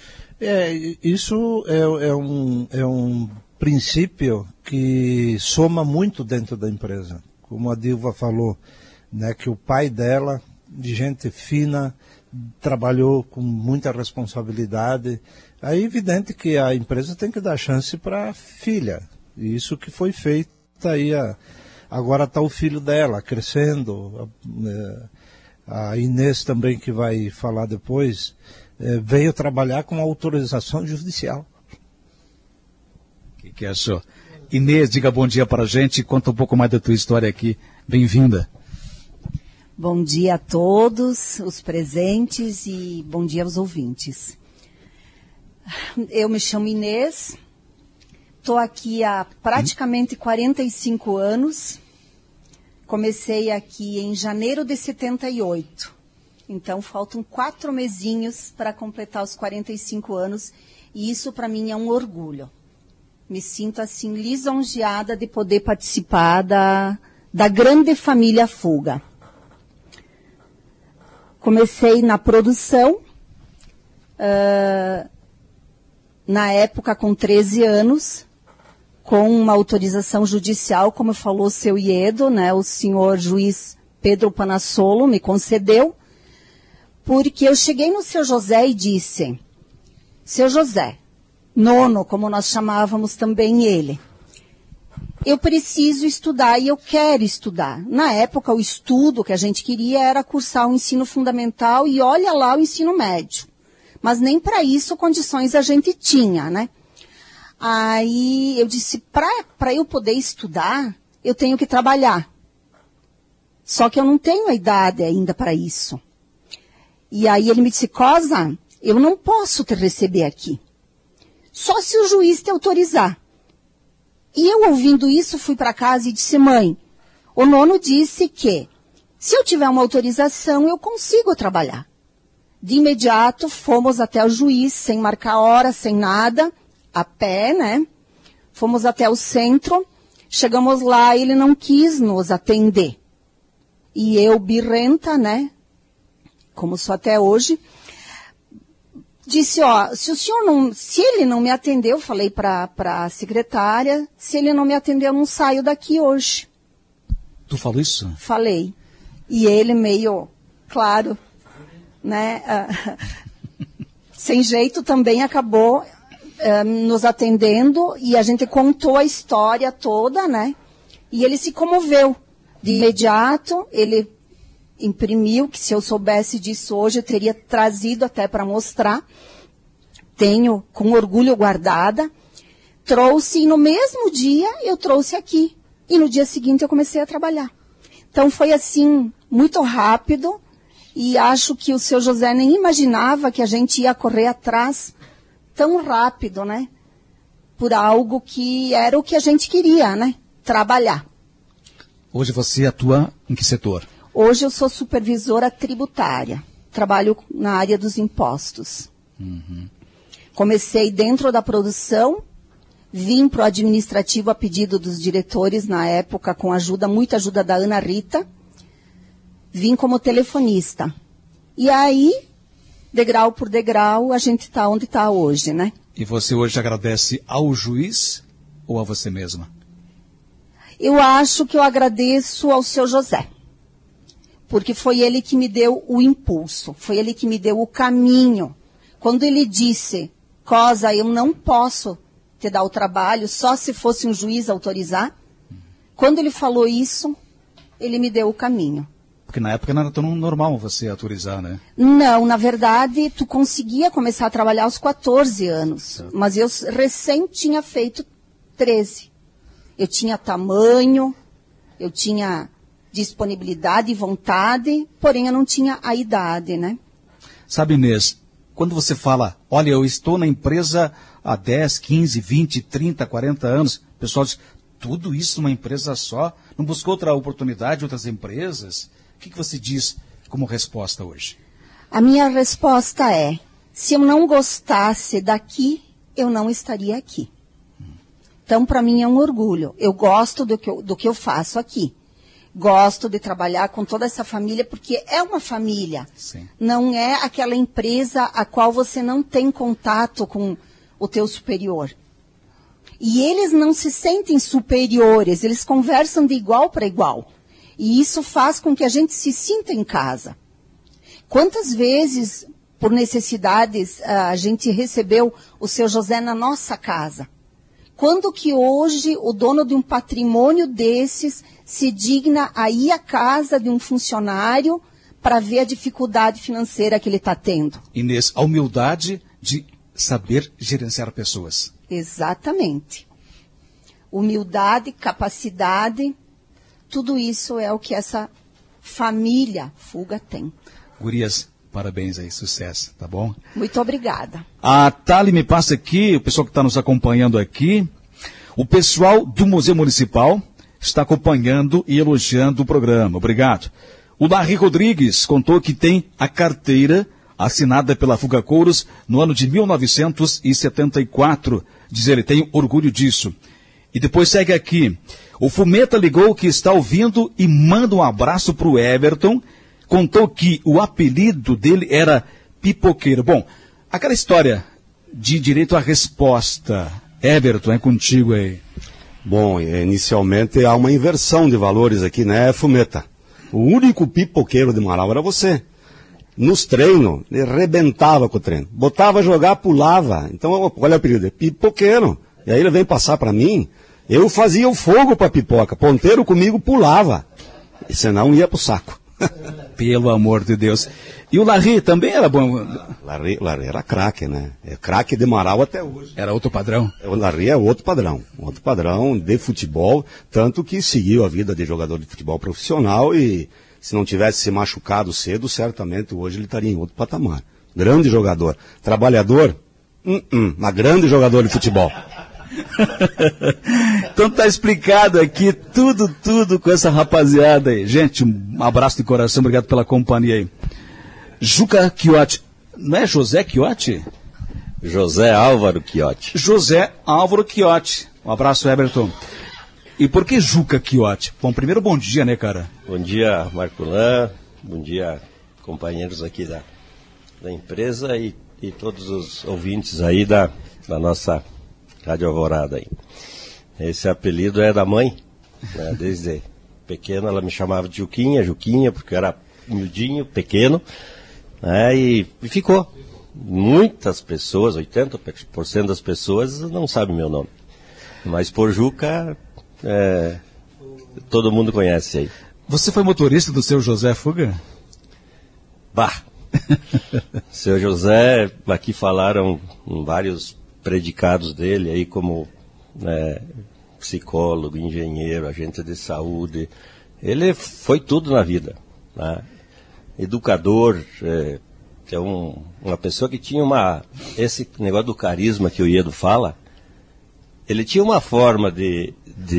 Isso é um princípio que soma muito dentro da empresa. Como a Dilva falou, né, que o pai dela, de gente fina, trabalhou com muita responsabilidade. É evidente que a empresa tem que dar chance para a filha. E isso que foi feito aí. Agora está o filho dela crescendo. A Inês também, que vai falar depois, veio trabalhar com autorização judicial. O que achou? Inês, diga bom dia para a gente, conta um pouco mais da tua história aqui. Bem-vinda. Bom dia a todos os presentes e bom dia aos ouvintes. Eu me chamo Inês, estou aqui há praticamente 45 anos. Comecei aqui em janeiro de 78, então faltam 4 mesinhos para completar os 45 anos e isso para mim é um orgulho. Me sinto assim lisonjeada de poder participar da grande família Fuga. Comecei na produção, na época com 13 anos, com uma autorização judicial, como falou o seu Iedo, né, o senhor juiz Pedro Panassolo me concedeu, porque eu cheguei no seu José e disse, seu José, nono, como nós chamávamos também ele, eu preciso estudar e eu quero estudar. Na época, o estudo que a gente queria era cursar o ensino fundamental e olha lá o ensino médio. Mas nem para isso condições a gente tinha, né? Aí eu disse, para eu poder estudar, eu tenho que trabalhar. Só que eu não tenho a idade ainda para isso. E aí ele me disse, Cosa, eu não posso te receber aqui. Só se o juiz te autorizar. E eu, ouvindo isso, fui para casa e disse, mãe, o nono disse que se eu tiver uma autorização, eu consigo trabalhar. De imediato, fomos até o juiz, sem marcar hora, sem nada. a pé, né? Fomos até o centro, chegamos lá e ele não quis nos atender. E eu, birrenta, né? Como sou até hoje, disse, se ele não me atendeu, falei para a secretária, se ele não me atendeu, eu não saio daqui hoje. Tu falou isso? Falei. E ele meio, claro, né, sem jeito também acabou nos atendendo e a gente contou a história toda, né? E ele se comoveu. De imediato, ele imprimiu, que se eu soubesse disso hoje, eu teria trazido até para mostrar. Tenho com orgulho guardada. Trouxe e no mesmo dia eu trouxe aqui. E no dia seguinte eu comecei a trabalhar. Então foi assim, muito rápido. E acho que o seu José nem imaginava que a gente ia correr atrás tão rápido, né? Por algo que era o que a gente queria, né? Trabalhar. Hoje você atua em que setor? Hoje eu sou supervisora tributária. Trabalho na área dos impostos. Uhum. Comecei dentro da produção, vim para o administrativo a pedido dos diretores na época, com muita ajuda da Ana Rita. Vim como telefonista. E aí, degrau por degrau, a gente está onde está hoje, né? E você hoje agradece ao juiz ou a você mesma? Eu acho que eu agradeço ao seu José. Porque foi ele que me deu o impulso, foi ele que me deu o caminho. Quando ele disse, Cosa, eu não posso te dar o trabalho, só se fosse um juiz autorizar. Quando ele falou isso, ele me deu o caminho. Porque na época não era tão normal você autorizar, né? Não, na verdade, tu conseguia começar a trabalhar aos 14 anos. Mas eu recém tinha feito 13. Eu tinha tamanho, eu tinha disponibilidade e vontade, porém eu não tinha a idade, né? Sabe, Inês, quando você fala, olha, eu estou na empresa há 10, 15, 20, 30, 40 anos, o pessoal diz, tudo isso numa empresa só? Não buscou outra oportunidade, outras empresas? O que você diz como resposta hoje? A minha resposta é, se eu não gostasse daqui, eu não estaria aqui. Então, para mim é um orgulho. Eu gosto do que eu faço aqui. Gosto de trabalhar com toda essa família, porque é uma família. Sim. Não é aquela empresa a qual você não tem contato com o teu superior. E eles não se sentem superiores, eles conversam de igual para igual. E isso faz com que a gente se sinta em casa. Quantas vezes, por necessidades, a gente recebeu o seu José na nossa casa? Quando que hoje o dono de um patrimônio desses se digna a ir à casa de um funcionário para ver a dificuldade financeira que ele está tendo? Inês, a humildade de saber gerenciar pessoas. Exatamente. Humildade, capacidade, tudo isso é o que essa família Fuga tem. Gurias, parabéns aí, sucesso, tá bom? Muito obrigada. A Thali me passa aqui, o pessoal que está nos acompanhando aqui, o pessoal do Museu Municipal está acompanhando e elogiando o programa. Obrigado. O Larry Rodrigues contou que tem a carteira assinada pela Fuga Couros no ano de 1974. Diz ele, tenho orgulho disso. E depois segue aqui. O Fumeta ligou que está ouvindo e manda um abraço para o Everton. Contou que o apelido dele era Pipoqueiro. Bom, aquela história de direito à resposta. Everton, é contigo aí. Bom, inicialmente há uma inversão de valores aqui, né, Fumeta? O único pipoqueiro de Marau era você. Nos treinos, ele rebentava com o treino. Botava a jogar, pulava. Então, olha o apelido, é pipoqueiro. E aí ele vem passar para mim, eu fazia o fogo para pipoca. Ponteiro comigo pulava. E senão ia pro saco. Pelo amor de Deus. E o Larry também era bom? Larry era craque, né? É craque de Marau até hoje. Era outro padrão? O Larry é outro padrão de futebol, tanto que seguiu a vida de jogador de futebol profissional e se não tivesse se machucado cedo, certamente hoje ele estaria em outro patamar. Grande jogador. Trabalhador? Mas grande jogador de futebol. Então tá explicado aqui tudo com essa rapaziada aí. Gente, um abraço de coração, obrigado pela companhia aí. Juca Quiotti, não é José Quiotti? José Álvaro Chiotti. José Álvaro Chiotti. Um abraço, Everton. E por que Juca Chiotti? Bom, primeiro bom dia, né, cara? Bom dia, Marcolan. Bom dia, companheiros aqui da empresa e todos os ouvintes aí da nossa Rádio Alvorada aí. Esse apelido é da mãe, né? Desde pequena ela me chamava de Juquinha, porque eu era miudinho, pequeno, né? E ficou. Muitas pessoas, 80% das pessoas não sabem meu nome. Mas por Juca, todo mundo conhece aí. Você foi motorista do seu José Fuga? Bah! Seu José, aqui falaram vários predicados dele aí como psicólogo, engenheiro, agente de saúde. Ele foi tudo na vida, né? Educador, é uma pessoa que tinha esse negócio do carisma que o Iedo fala. Ele tinha uma forma de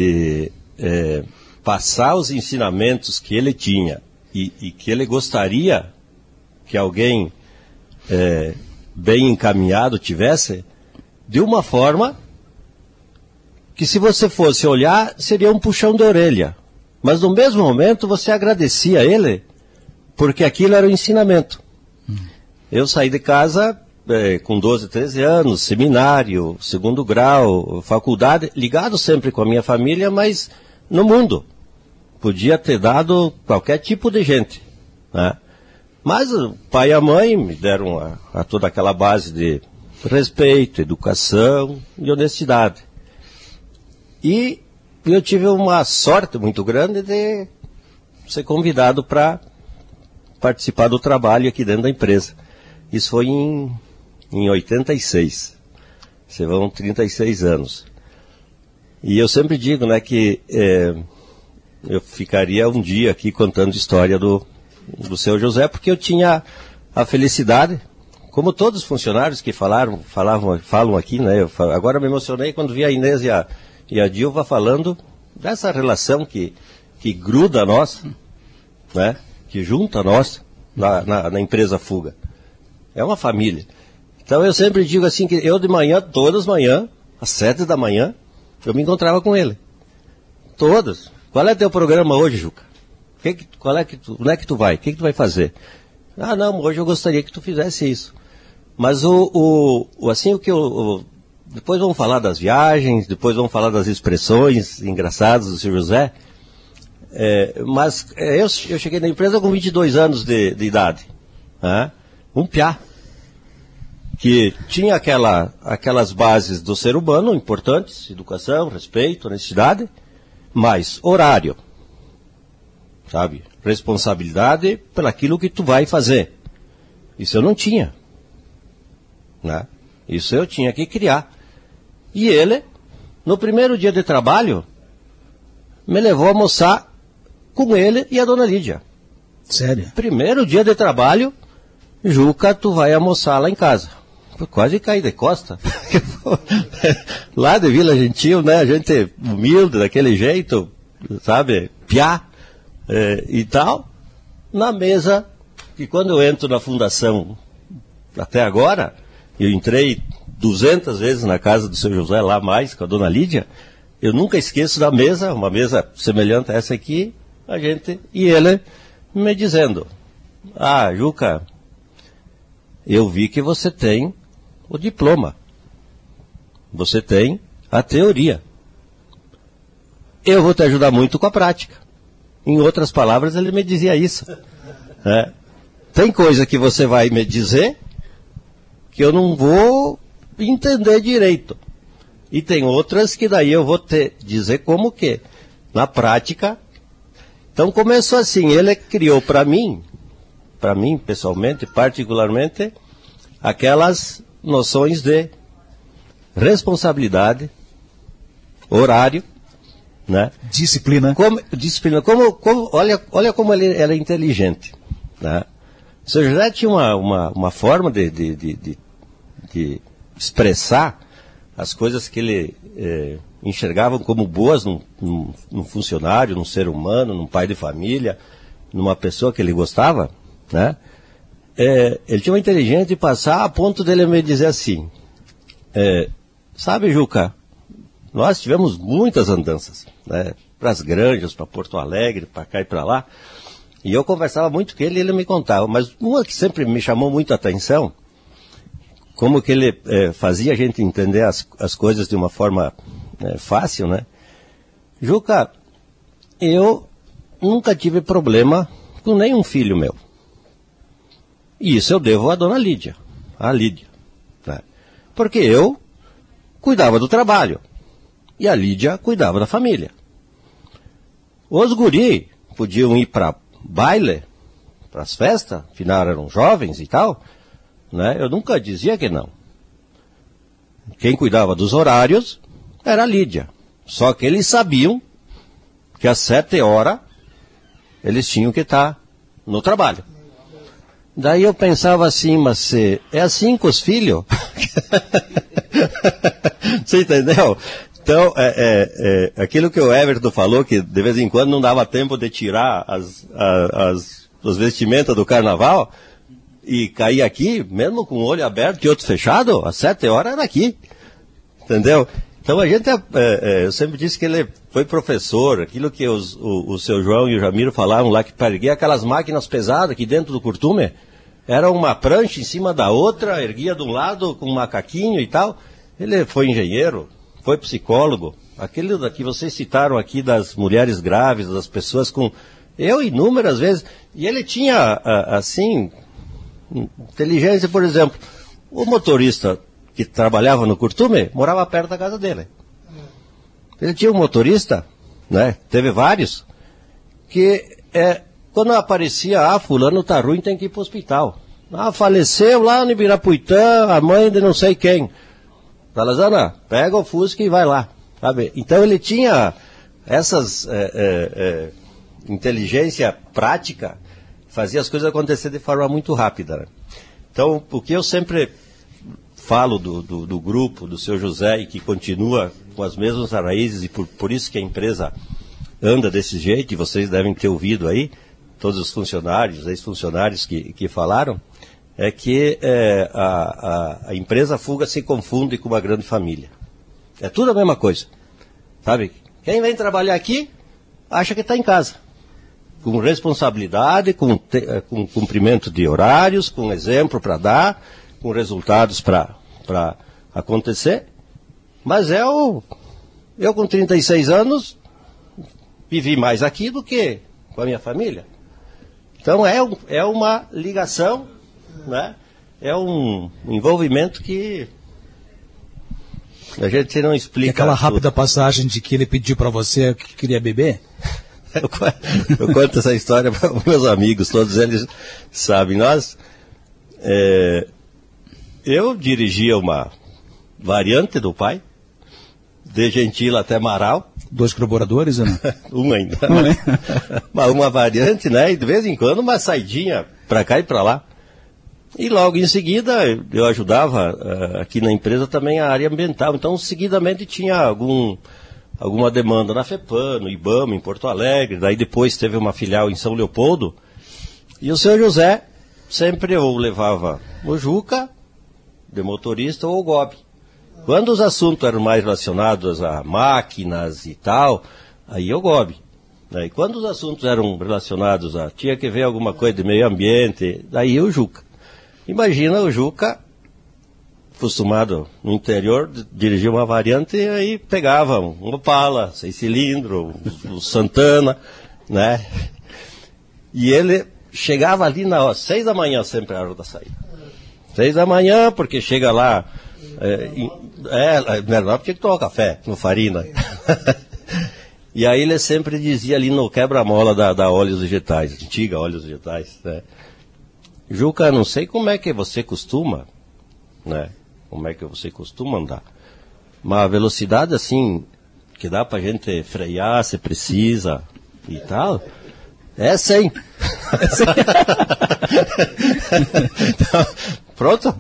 passar os ensinamentos que ele tinha e que ele gostaria que alguém bem encaminhado tivesse, de uma forma que, se você fosse olhar, seria um puxão de orelha. Mas no mesmo momento você agradecia a ele, porque aquilo era o ensinamento. Eu saí de casa com 12, 13 anos, seminário, segundo grau, faculdade, ligado sempre com a minha família, mas no mundo. Podia ter dado qualquer tipo de gente, né? Mas o pai e a mãe me deram a toda aquela base de respeito, educação e honestidade. E eu tive uma sorte muito grande de ser convidado para participar do trabalho aqui dentro da empresa. Isso foi em 86. Você vão 36 anos. E eu sempre digo, né, que eu ficaria um dia aqui contando a história do seu José, porque eu tinha a felicidade, como todos os funcionários que falam aqui, né? Agora me emocionei quando vi a Inês e a Dilva falando dessa relação que gruda a nós, né? Que junta a nós na empresa Fuga. É uma família. Então eu sempre digo assim, que eu de manhã, todas as manhãs, às 7 da manhã, eu me encontrava com ele. Todas. Qual é teu programa hoje, Juca? Onde é que tu vai? O que tu vai fazer? Ah, não, hoje eu gostaria que tu fizesse isso. Mas depois vamos falar das viagens, depois vamos falar das expressões engraçadas do Sr. José. Eu cheguei na empresa com 22 anos de idade. Né? Um piá. Que tinha aquelas bases do ser humano importantes, educação, respeito, honestidade, mas horário. Sabe? Responsabilidade pelaquilo que tu vai fazer. Isso eu não tinha. Né? Isso eu tinha que criar. E ele, no primeiro dia de trabalho, me levou a almoçar com ele e a dona Lídia. Sério? Primeiro dia de trabalho, Juca, tu vai almoçar lá em casa. Eu quase caí de costa. Lá de Vila Gentil, né? A gente humilde, daquele jeito, sabe? Piá. E tal, na mesa, que quando eu entro na fundação, até agora, eu entrei 200 vezes na casa do seu José, lá mais, com a dona Lídia, eu nunca esqueço da mesa, uma mesa semelhante a essa aqui, e ele me dizendo, Juca, eu vi que você tem o diploma, você tem a teoria, eu vou te ajudar muito com a prática. Em outras palavras, ele me dizia isso. Tem coisa que você vai me dizer que eu não vou entender direito. E tem outras que daí eu vou te dizer como que, na prática. Então começou assim, ele criou para mim pessoalmente, particularmente, aquelas noções de responsabilidade, horário, né? Disciplina. Olha como ele era inteligente. Né? O Sr. José tinha uma forma de expressar as coisas que ele enxergava como boas num funcionário, num ser humano, num pai de família, numa pessoa que ele gostava. Né? Ele tinha uma inteligência de passar a ponto dele me dizer assim, sabe, Juca, nós tivemos muitas andanças, né? Para as Granjas, para Porto Alegre, para cá e para lá. E eu conversava muito com ele e ele me contava. Mas uma que sempre me chamou muito a atenção, como que ele fazia a gente entender as coisas de uma forma fácil, né? Juca, eu nunca tive problema com nenhum filho meu. E isso eu devo à dona Lídia, a Lídia. Né? Porque eu cuidava do trabalho e a Lídia cuidava da família. Os guri podiam ir para baile, para as festas, afinal eram jovens e tal, né? Eu nunca dizia que não. Quem cuidava dos horários era a Lídia. Só que eles sabiam que às 7 horas eles tinham que estar no trabalho. Daí eu pensava assim, mas é assim com os filhos? Você entendeu? Então, aquilo que o Everton falou, que de vez em quando não dava tempo de tirar as vestimentas do carnaval e cair aqui, mesmo com o olho aberto e outro fechado, às 7 horas era aqui. Entendeu? Então a gente, eu sempre disse que ele foi professor, aquilo que o seu João e o Jamiro falavam lá, que para erguer aquelas máquinas pesadas aqui dentro do curtume, era uma prancha em cima da outra, erguia de um lado com um macaquinho e tal. Ele foi engenheiro, foi psicólogo, aquele que vocês citaram aqui das mulheres grávidas, das pessoas com... Eu inúmeras vezes, e ele tinha, assim, inteligência, por exemplo, o motorista que trabalhava no curtume, morava perto da casa dele. Ele tinha um motorista, né, teve vários, que quando aparecia, fulano tá ruim, tem que ir para o hospital. Faleceu lá no Ibirapuitã, a mãe de não sei quem. Salazana, pega o Fusca e vai lá, sabe? Então ele tinha essas inteligência prática, fazia as coisas acontecer de forma muito rápida, né? Então, o que eu sempre falo do grupo, do seu José, e que continua com as mesmas raízes, e por isso que a empresa anda desse jeito, e vocês devem ter ouvido aí, todos os funcionários, ex-funcionários que falaram, é que a empresa Fuga se confunde com uma grande família. É tudo a mesma coisa, sabe? Quem vem trabalhar aqui, acha que está em casa. Com responsabilidade, com cumprimento de horários, com exemplo para dar, com resultados para acontecer. Mas eu com 36 anos, vivi mais aqui do que com a minha família. Então é uma ligação, né? É um envolvimento que a gente não explica. E aquela rápida passagem de que ele pediu para você que queria beber? Eu conto essa história para meus amigos, todos eles sabem. Eu dirigia uma variante do pai, de Gentila até Marau. 2 colaboradores, né? Um ainda. Uma variante, né? E de vez em quando uma saidinha para cá e para lá. E logo em seguida eu ajudava aqui na empresa também a área ambiental. Então, seguidamente tinha alguma demanda na FEPAM, no IBAMA, em Porto Alegre. Daí depois teve uma filial em São Leopoldo. E o seu José, sempre eu levava o Juca, de motorista, ou o Gobi. Quando os assuntos eram mais relacionados a máquinas e tal, aí o Gobi. E quando os assuntos eram relacionados tinha que ver alguma coisa de meio ambiente, daí o Juca. Imagina o Juca, acostumado no interior, dirigir uma variante, e aí pegava um Opala, 6 cilindros, um Santana, né? E ele chegava ali na hora, 6 da manhã, sempre a hora da saída. 6 da manhã, porque chega lá, não tinha que tomar café, no Farina. E aí ele sempre dizia ali no quebra-mola da Óleos Vegetais, antiga Óleos Vegetais, né? Juca, não sei como é que você costuma, né? Como é que você costuma andar. Mas a velocidade assim, que dá pra gente frear se precisa e tal, é 100. Então, pronto?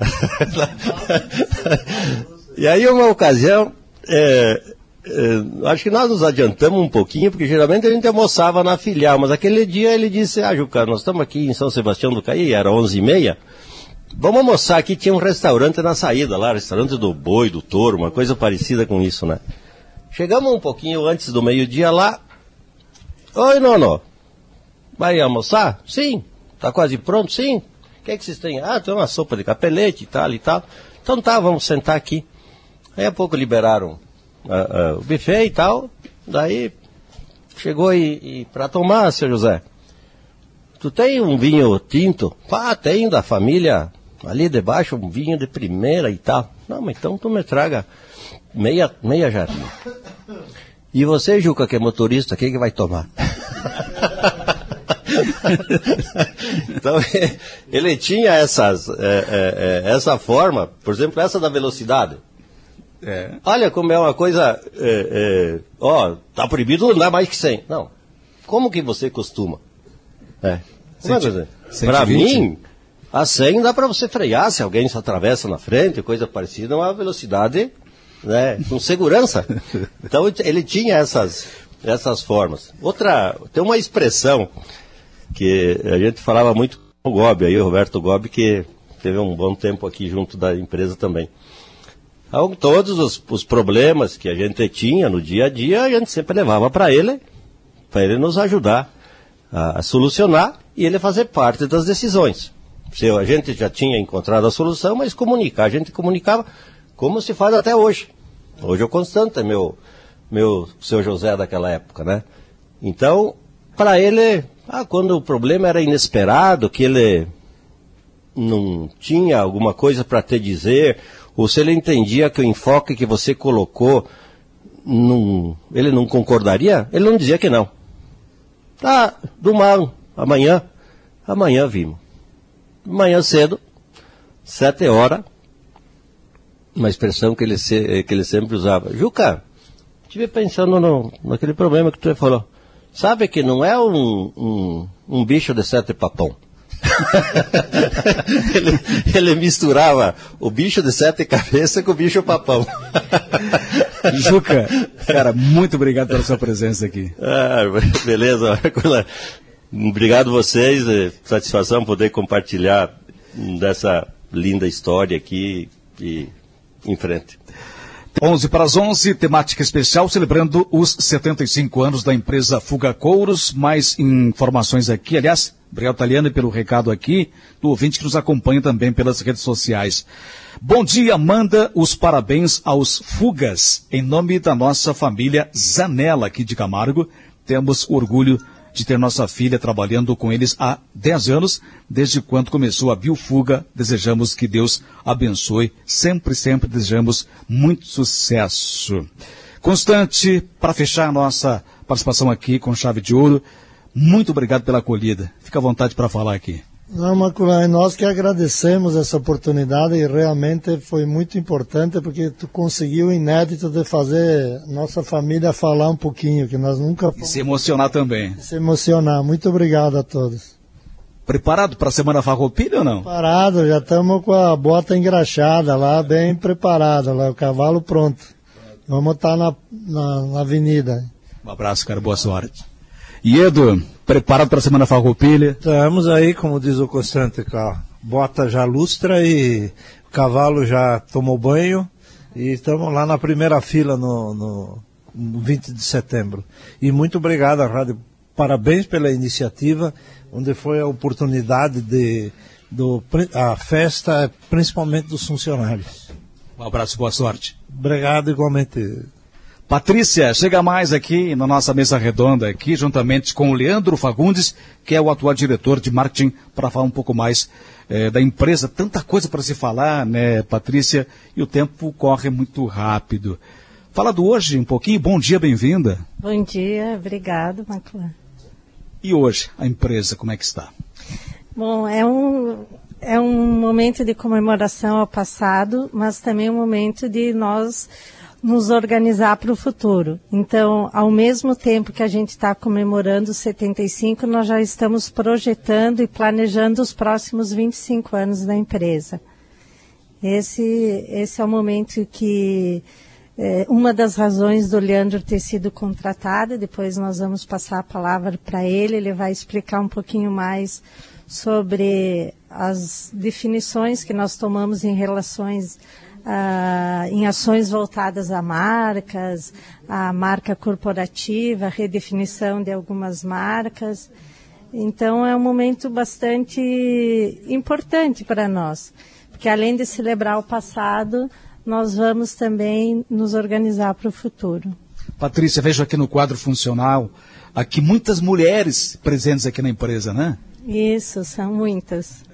E aí uma ocasião, acho que nós nos adiantamos um pouquinho, porque geralmente a gente almoçava na filial, mas aquele dia ele disse, Juca, nós estamos aqui em São Sebastião do Caí, era 11h30, vamos almoçar aqui, tinha um restaurante na saída lá, restaurante do Boi, do Touro, uma coisa parecida com isso, né? Chegamos um pouquinho antes do meio-dia lá. Oi, Nono, vai almoçar? Sim. Tá quase pronto? Sim. O que é que vocês têm? Ah, tem uma sopa de capelete e tal e tal. Então tá, vamos sentar aqui. Aí a pouco liberaram o buffet e tal. Daí chegou e para tomar, seu José, tu tem um vinho tinto? Ah, tenho, da família ali debaixo, um vinho de primeira e tal. Não, mas então tu me traga meia jarrinha. E você, Juca, que é motorista, o que vai tomar? Então, ele tinha essa forma, por exemplo, essa da velocidade. Olha como é uma coisa, tá proibido andar mais que 100. Não, como que você costuma? Para mim, a 100 dá para você frear, se alguém se atravessa na frente, coisa parecida, uma velocidade, né, com segurança. Então ele tinha essas formas. Tem uma expressão que a gente falava muito com o Gobi, aí o Roberto Gobi, que teve um bom tempo aqui junto da empresa também. Então, todos os problemas que a gente tinha no dia a dia, a gente sempre levava para ele nos ajudar a solucionar e ele fazer parte das decisões. A gente já tinha encontrado a solução, mas a gente comunicava como se faz até hoje. Hoje o Constante é meu seu José daquela época, né? Então, para ele, quando o problema era inesperado, que ele não tinha alguma coisa para te dizer, ou se ele entendia que o enfoque que você colocou, ele não concordaria, ele não dizia que não. Do mal, amanhã vimos. Amanhã cedo, 7 horas, uma expressão que ele sempre usava. Juca, estive pensando naquele problema que tu falou. Sabe que não é um bicho de 7 papão. ele misturava o bicho de 7 cabeças com o bicho papão. Juca, cara, muito obrigado pela sua presença aqui. Beleza. Obrigado a vocês, satisfação poder compartilhar dessa linda história aqui e em frente. 11:11, temática especial, celebrando os 75 anos da empresa Fuga Couros. Mais informações aqui, aliás, obrigado, Taliana, pelo recado aqui, do ouvinte que nos acompanha também pelas redes sociais. Bom dia, manda os parabéns aos Fugas, em nome da nossa família Zanella, aqui de Camargo. Temos orgulho de ter nossa filha trabalhando com eles há 10 anos, desde quando começou a Biofuga. Desejamos que Deus abençoe, sempre desejamos muito sucesso. Constante, para fechar a nossa participação aqui com chave de ouro, muito obrigado pela acolhida. Fica à vontade para falar aqui. Não, Maculay, nós que agradecemos essa oportunidade e realmente foi muito importante porque tu conseguiu o inédito de fazer nossa família falar um pouquinho, que nós nunca... E se emocionar também. Se emocionar. Muito obrigado a todos. Preparado para a Semana Farroupilha ou não? Preparado, já estamos com a bota engraxada lá, bem preparada, lá, o cavalo pronto. Vamos estar na avenida. Um abraço, cara, boa sorte. Iedo, preparado para a Semana Farroupilha? Estamos aí, como diz o Constante, com a bota já lustra e o cavalo já tomou banho e estamos lá na primeira fila no 20 de setembro. E muito obrigado à Rádio, parabéns pela iniciativa, onde foi a oportunidade a festa, principalmente dos funcionários. Um abraço, boa sorte. Obrigado igualmente. Patrícia, chega mais aqui na nossa mesa redonda, aqui juntamente com o Leandro Fagundes, que é o atual diretor de marketing, para falar um pouco mais da empresa. Tanta coisa para se falar, né, Patrícia? E o tempo corre muito rápido. Fala do hoje um pouquinho. Bom dia, bem-vinda. Bom dia, obrigado, Maclan. E hoje, a empresa, como é que está? Bom, é um momento de comemoração ao passado, mas também um momento de nós nos organizar para o futuro. Então, ao mesmo tempo que a gente está comemorando os 75, nós já estamos projetando e planejando os próximos 25 anos da empresa. Esse é o momento que, uma das razões do Leandro ter sido contratado, depois nós vamos passar a palavra para ele vai explicar um pouquinho mais sobre as definições que nós tomamos em relações, em ações voltadas a marcas, a marca corporativa, a redefinição de algumas marcas. Então é um momento bastante importante para nós, porque além de celebrar o passado, nós vamos também nos organizar para o futuro. Patrícia, vejo aqui no quadro funcional, aqui muitas mulheres presentes aqui na empresa, né? Isso, são muitas.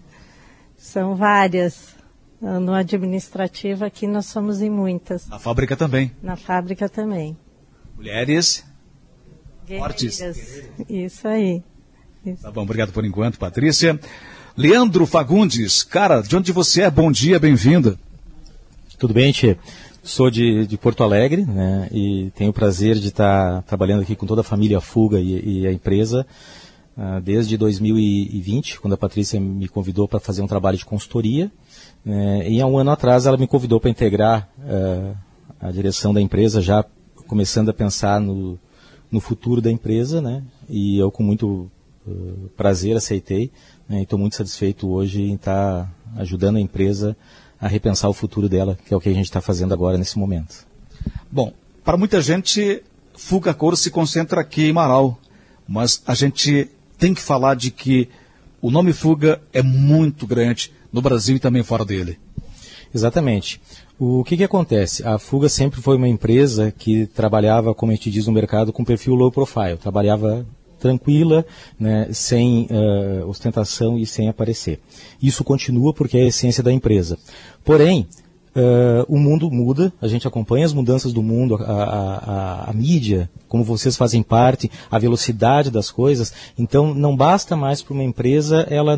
São várias. No administrativo aqui nós somos em muitas. Na fábrica também. Na fábrica também. Mulheres fortes. Isso aí. Isso. Tá bom, obrigado por enquanto, Patrícia. Leandro Fagundes, cara, de onde você é? Bom dia, bem-vindo. Tudo bem, Tchê? Sou de Porto Alegre, né, e tenho o prazer de estar trabalhando aqui com toda a família Fuga e a empresa desde 2020, quando a Patrícia me convidou para fazer um trabalho de consultoria, e há um ano atrás ela me convidou para integrar a direção da empresa, já começando a pensar no futuro da empresa, né, e eu com muito prazer aceitei, né, e estou muito satisfeito hoje em estar ajudando a empresa a repensar o futuro dela, que é o que a gente está fazendo agora nesse momento. Bom, para muita gente, Fuga Couros se concentra aqui em Marau, mas a gente tem que falar de que o nome Fuga é muito grande no Brasil e também fora dele. Exatamente. O que acontece? A Fuga sempre foi uma empresa que trabalhava, como a gente diz no mercado, com perfil low profile, trabalhava tranquila, né, sem ostentação e sem aparecer. Isso continua porque é a essência da empresa. Porém, o mundo muda, a gente acompanha as mudanças do mundo, a mídia, como vocês fazem parte, a velocidade das coisas. Então, não basta mais para uma empresa, ela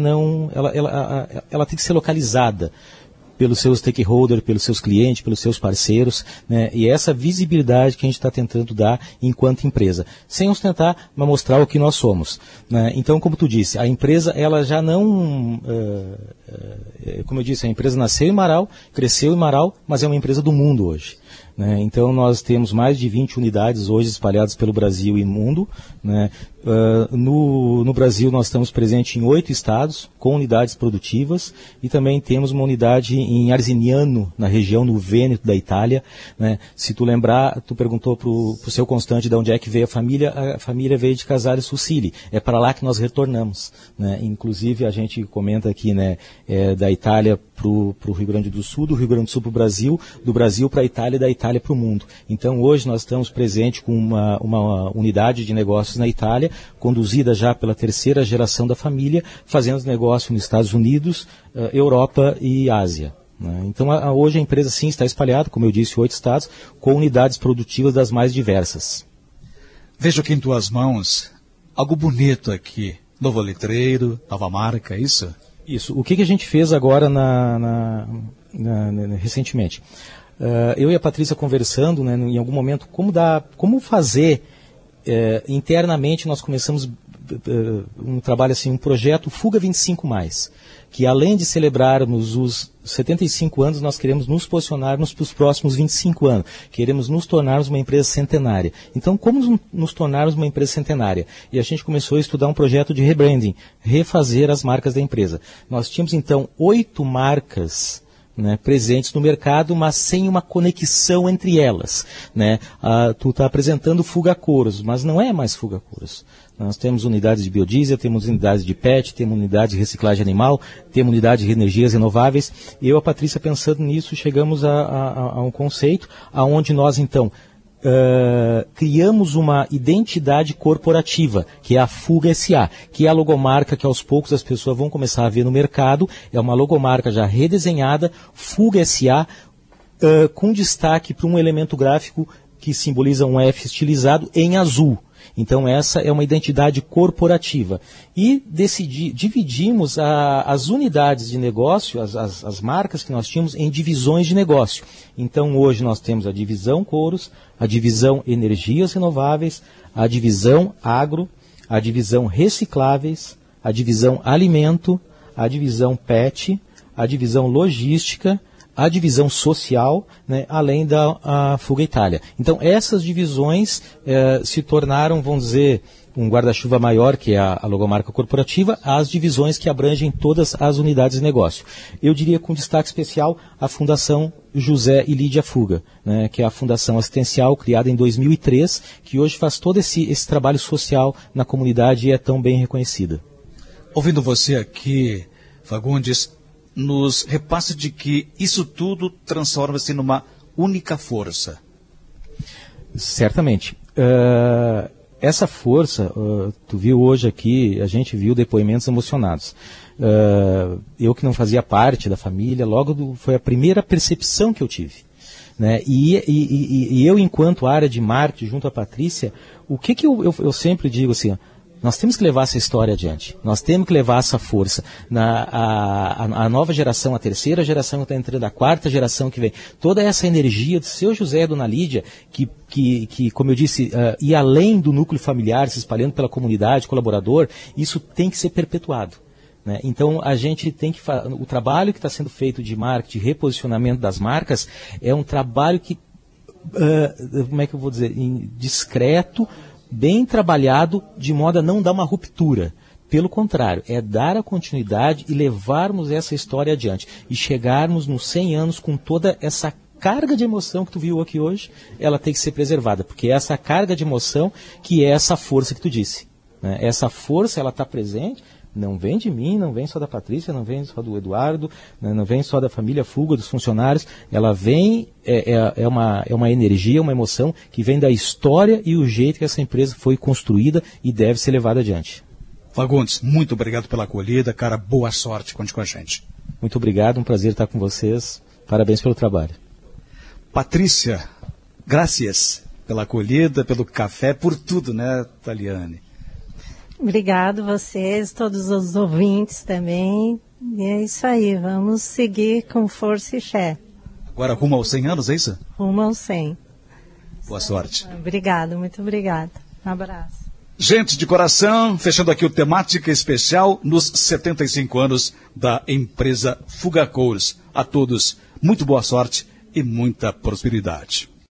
tem que ser localizada pelos seus stakeholders, pelos seus clientes, pelos seus parceiros, né? E essa visibilidade que a gente está tentando dar enquanto empresa, sem ostentar, mas mostrar o que nós somos, né? Então, como tu disse, a empresa, ela já não, como eu disse, a empresa nasceu em Marau, cresceu em Marau, mas é uma empresa do mundo hoje, né? Então, nós temos mais de 20 unidades hoje espalhadas pelo Brasil e mundo, né? No Brasil nós estamos presentes em 8 estados, com unidades produtivas, e também temos uma unidade em Arzignano, na região, no Vêneto da Itália, né? Se tu lembrar, tu perguntou pro seu Constante de onde é que veio a família veio de Casale Sucili, é para lá que nós retornamos, né? Inclusive a gente comenta aqui, né, da Itália pro Rio Grande do Sul, do Rio Grande do Sul pro Brasil, do Brasil para a Itália e da Itália para o mundo. Então hoje nós estamos presentes com uma unidade de negócios na Itália, conduzida já pela 3ª geração da família, fazendo negócio nos Estados Unidos, Europa e Ásia, né? Então hoje a empresa sim está espalhada, como eu disse, 8 estados, com unidades produtivas das mais diversas. Vejo aqui em tuas mãos algo bonito aqui, novo letreiro, nova marca, isso? Isso. O que a gente fez agora recentemente? Eu e a Patrícia conversando, né, em algum momento, como fazer internamente. Nós começamos um trabalho assim, um projeto Fuga 25+, que além de celebrarmos os 75 anos, nós queremos nos posicionarmos para os próximos 25 anos. Queremos nos tornarmos uma empresa centenária. Então, como nos tornarmos uma empresa centenária? E a gente começou a estudar um projeto de rebranding, refazer as marcas da empresa. Nós tínhamos, então, 8 marcas, né, presentes no mercado, mas sem uma conexão entre elas, né? Tu está apresentando Fuga Couros, mas não é mais Fuga Couros. Nós temos unidades de biodiesel, temos unidades de PET, temos unidades de reciclagem animal, temos unidades de energias renováveis. Eu e a Patrícia, pensando nisso, chegamos a um conceito aonde nós, então, criamos uma identidade corporativa, que é a Fuga S.A., que é a logomarca que aos poucos as pessoas vão começar a ver no mercado. É uma logomarca já redesenhada, Fuga S.A., com destaque para um elemento gráfico que simboliza um F estilizado em azul. Então essa é uma identidade corporativa. E dividimos as unidades de negócio, as marcas que nós tínhamos, em divisões de negócio. Então hoje nós temos a divisão Couros, a divisão Energias Renováveis, a divisão Agro, a divisão Recicláveis, a divisão Alimento, a divisão PET, a divisão Logística, a divisão social, né, além da a Fuga Itália. Então, essas divisões se tornaram, vamos dizer, um guarda-chuva maior, que é a logomarca corporativa, as divisões que abrangem todas as unidades de negócio. Eu diria com destaque especial a Fundação José e Lídia Fuga, né, que é a fundação assistencial criada em 2003, que hoje faz todo esse trabalho social na comunidade e é tão bem reconhecida. Ouvindo você aqui, Fagundes, nos repasse de que isso tudo transforma-se numa única força. Certamente. Essa força, tu viu hoje aqui, a gente viu depoimentos emocionados. Eu que não fazia parte da família, foi a primeira percepção que eu tive. Né? E eu, enquanto área de marketing, junto à Patrícia, o que eu sempre digo assim, nós temos que levar essa história adiante, nós temos que levar essa força. A nova geração, a terceira geração que está entrando, a quarta geração que vem, toda essa energia do seu José e a dona Lídia, que como eu disse, e além do núcleo familiar, se espalhando pela comunidade, colaborador, isso tem que ser perpetuado. Né? Então, a gente tem que o trabalho que está sendo feito de marketing, de reposicionamento das marcas, é um trabalho que, como é que eu vou dizer, discreto, bem trabalhado, de modo a não dar uma ruptura. Pelo contrário, é dar a continuidade e levarmos essa história adiante. E chegarmos nos 100 anos com toda essa carga de emoção que tu viu aqui hoje, ela tem que ser preservada. Porque é essa carga de emoção que é essa força que tu disse. Né? Essa força, ela está presente, não vem de mim, não vem só da Patrícia, não vem só do Eduardo, não vem só da família Fuga, dos funcionários, ela vem, é uma energia, uma emoção que vem da história e o jeito que essa empresa foi construída e deve ser levada adiante. Fagundes, muito obrigado pela acolhida, cara, boa sorte, conte com a gente. Muito obrigado, um prazer estar com vocês, parabéns pelo trabalho. Patrícia, graças pela acolhida, pelo café, por tudo, né, Taliane? Obrigado vocês, todos os ouvintes também. E é isso aí, vamos seguir com força e fé. Agora rumo aos 100 anos, é isso? Rumo aos 100. Boa sorte. Obrigado, muito obrigada. Um abraço. Gente de coração, fechando aqui o Temática Especial nos 75 anos da empresa Fuga Couros. A todos, muito boa sorte e muita prosperidade.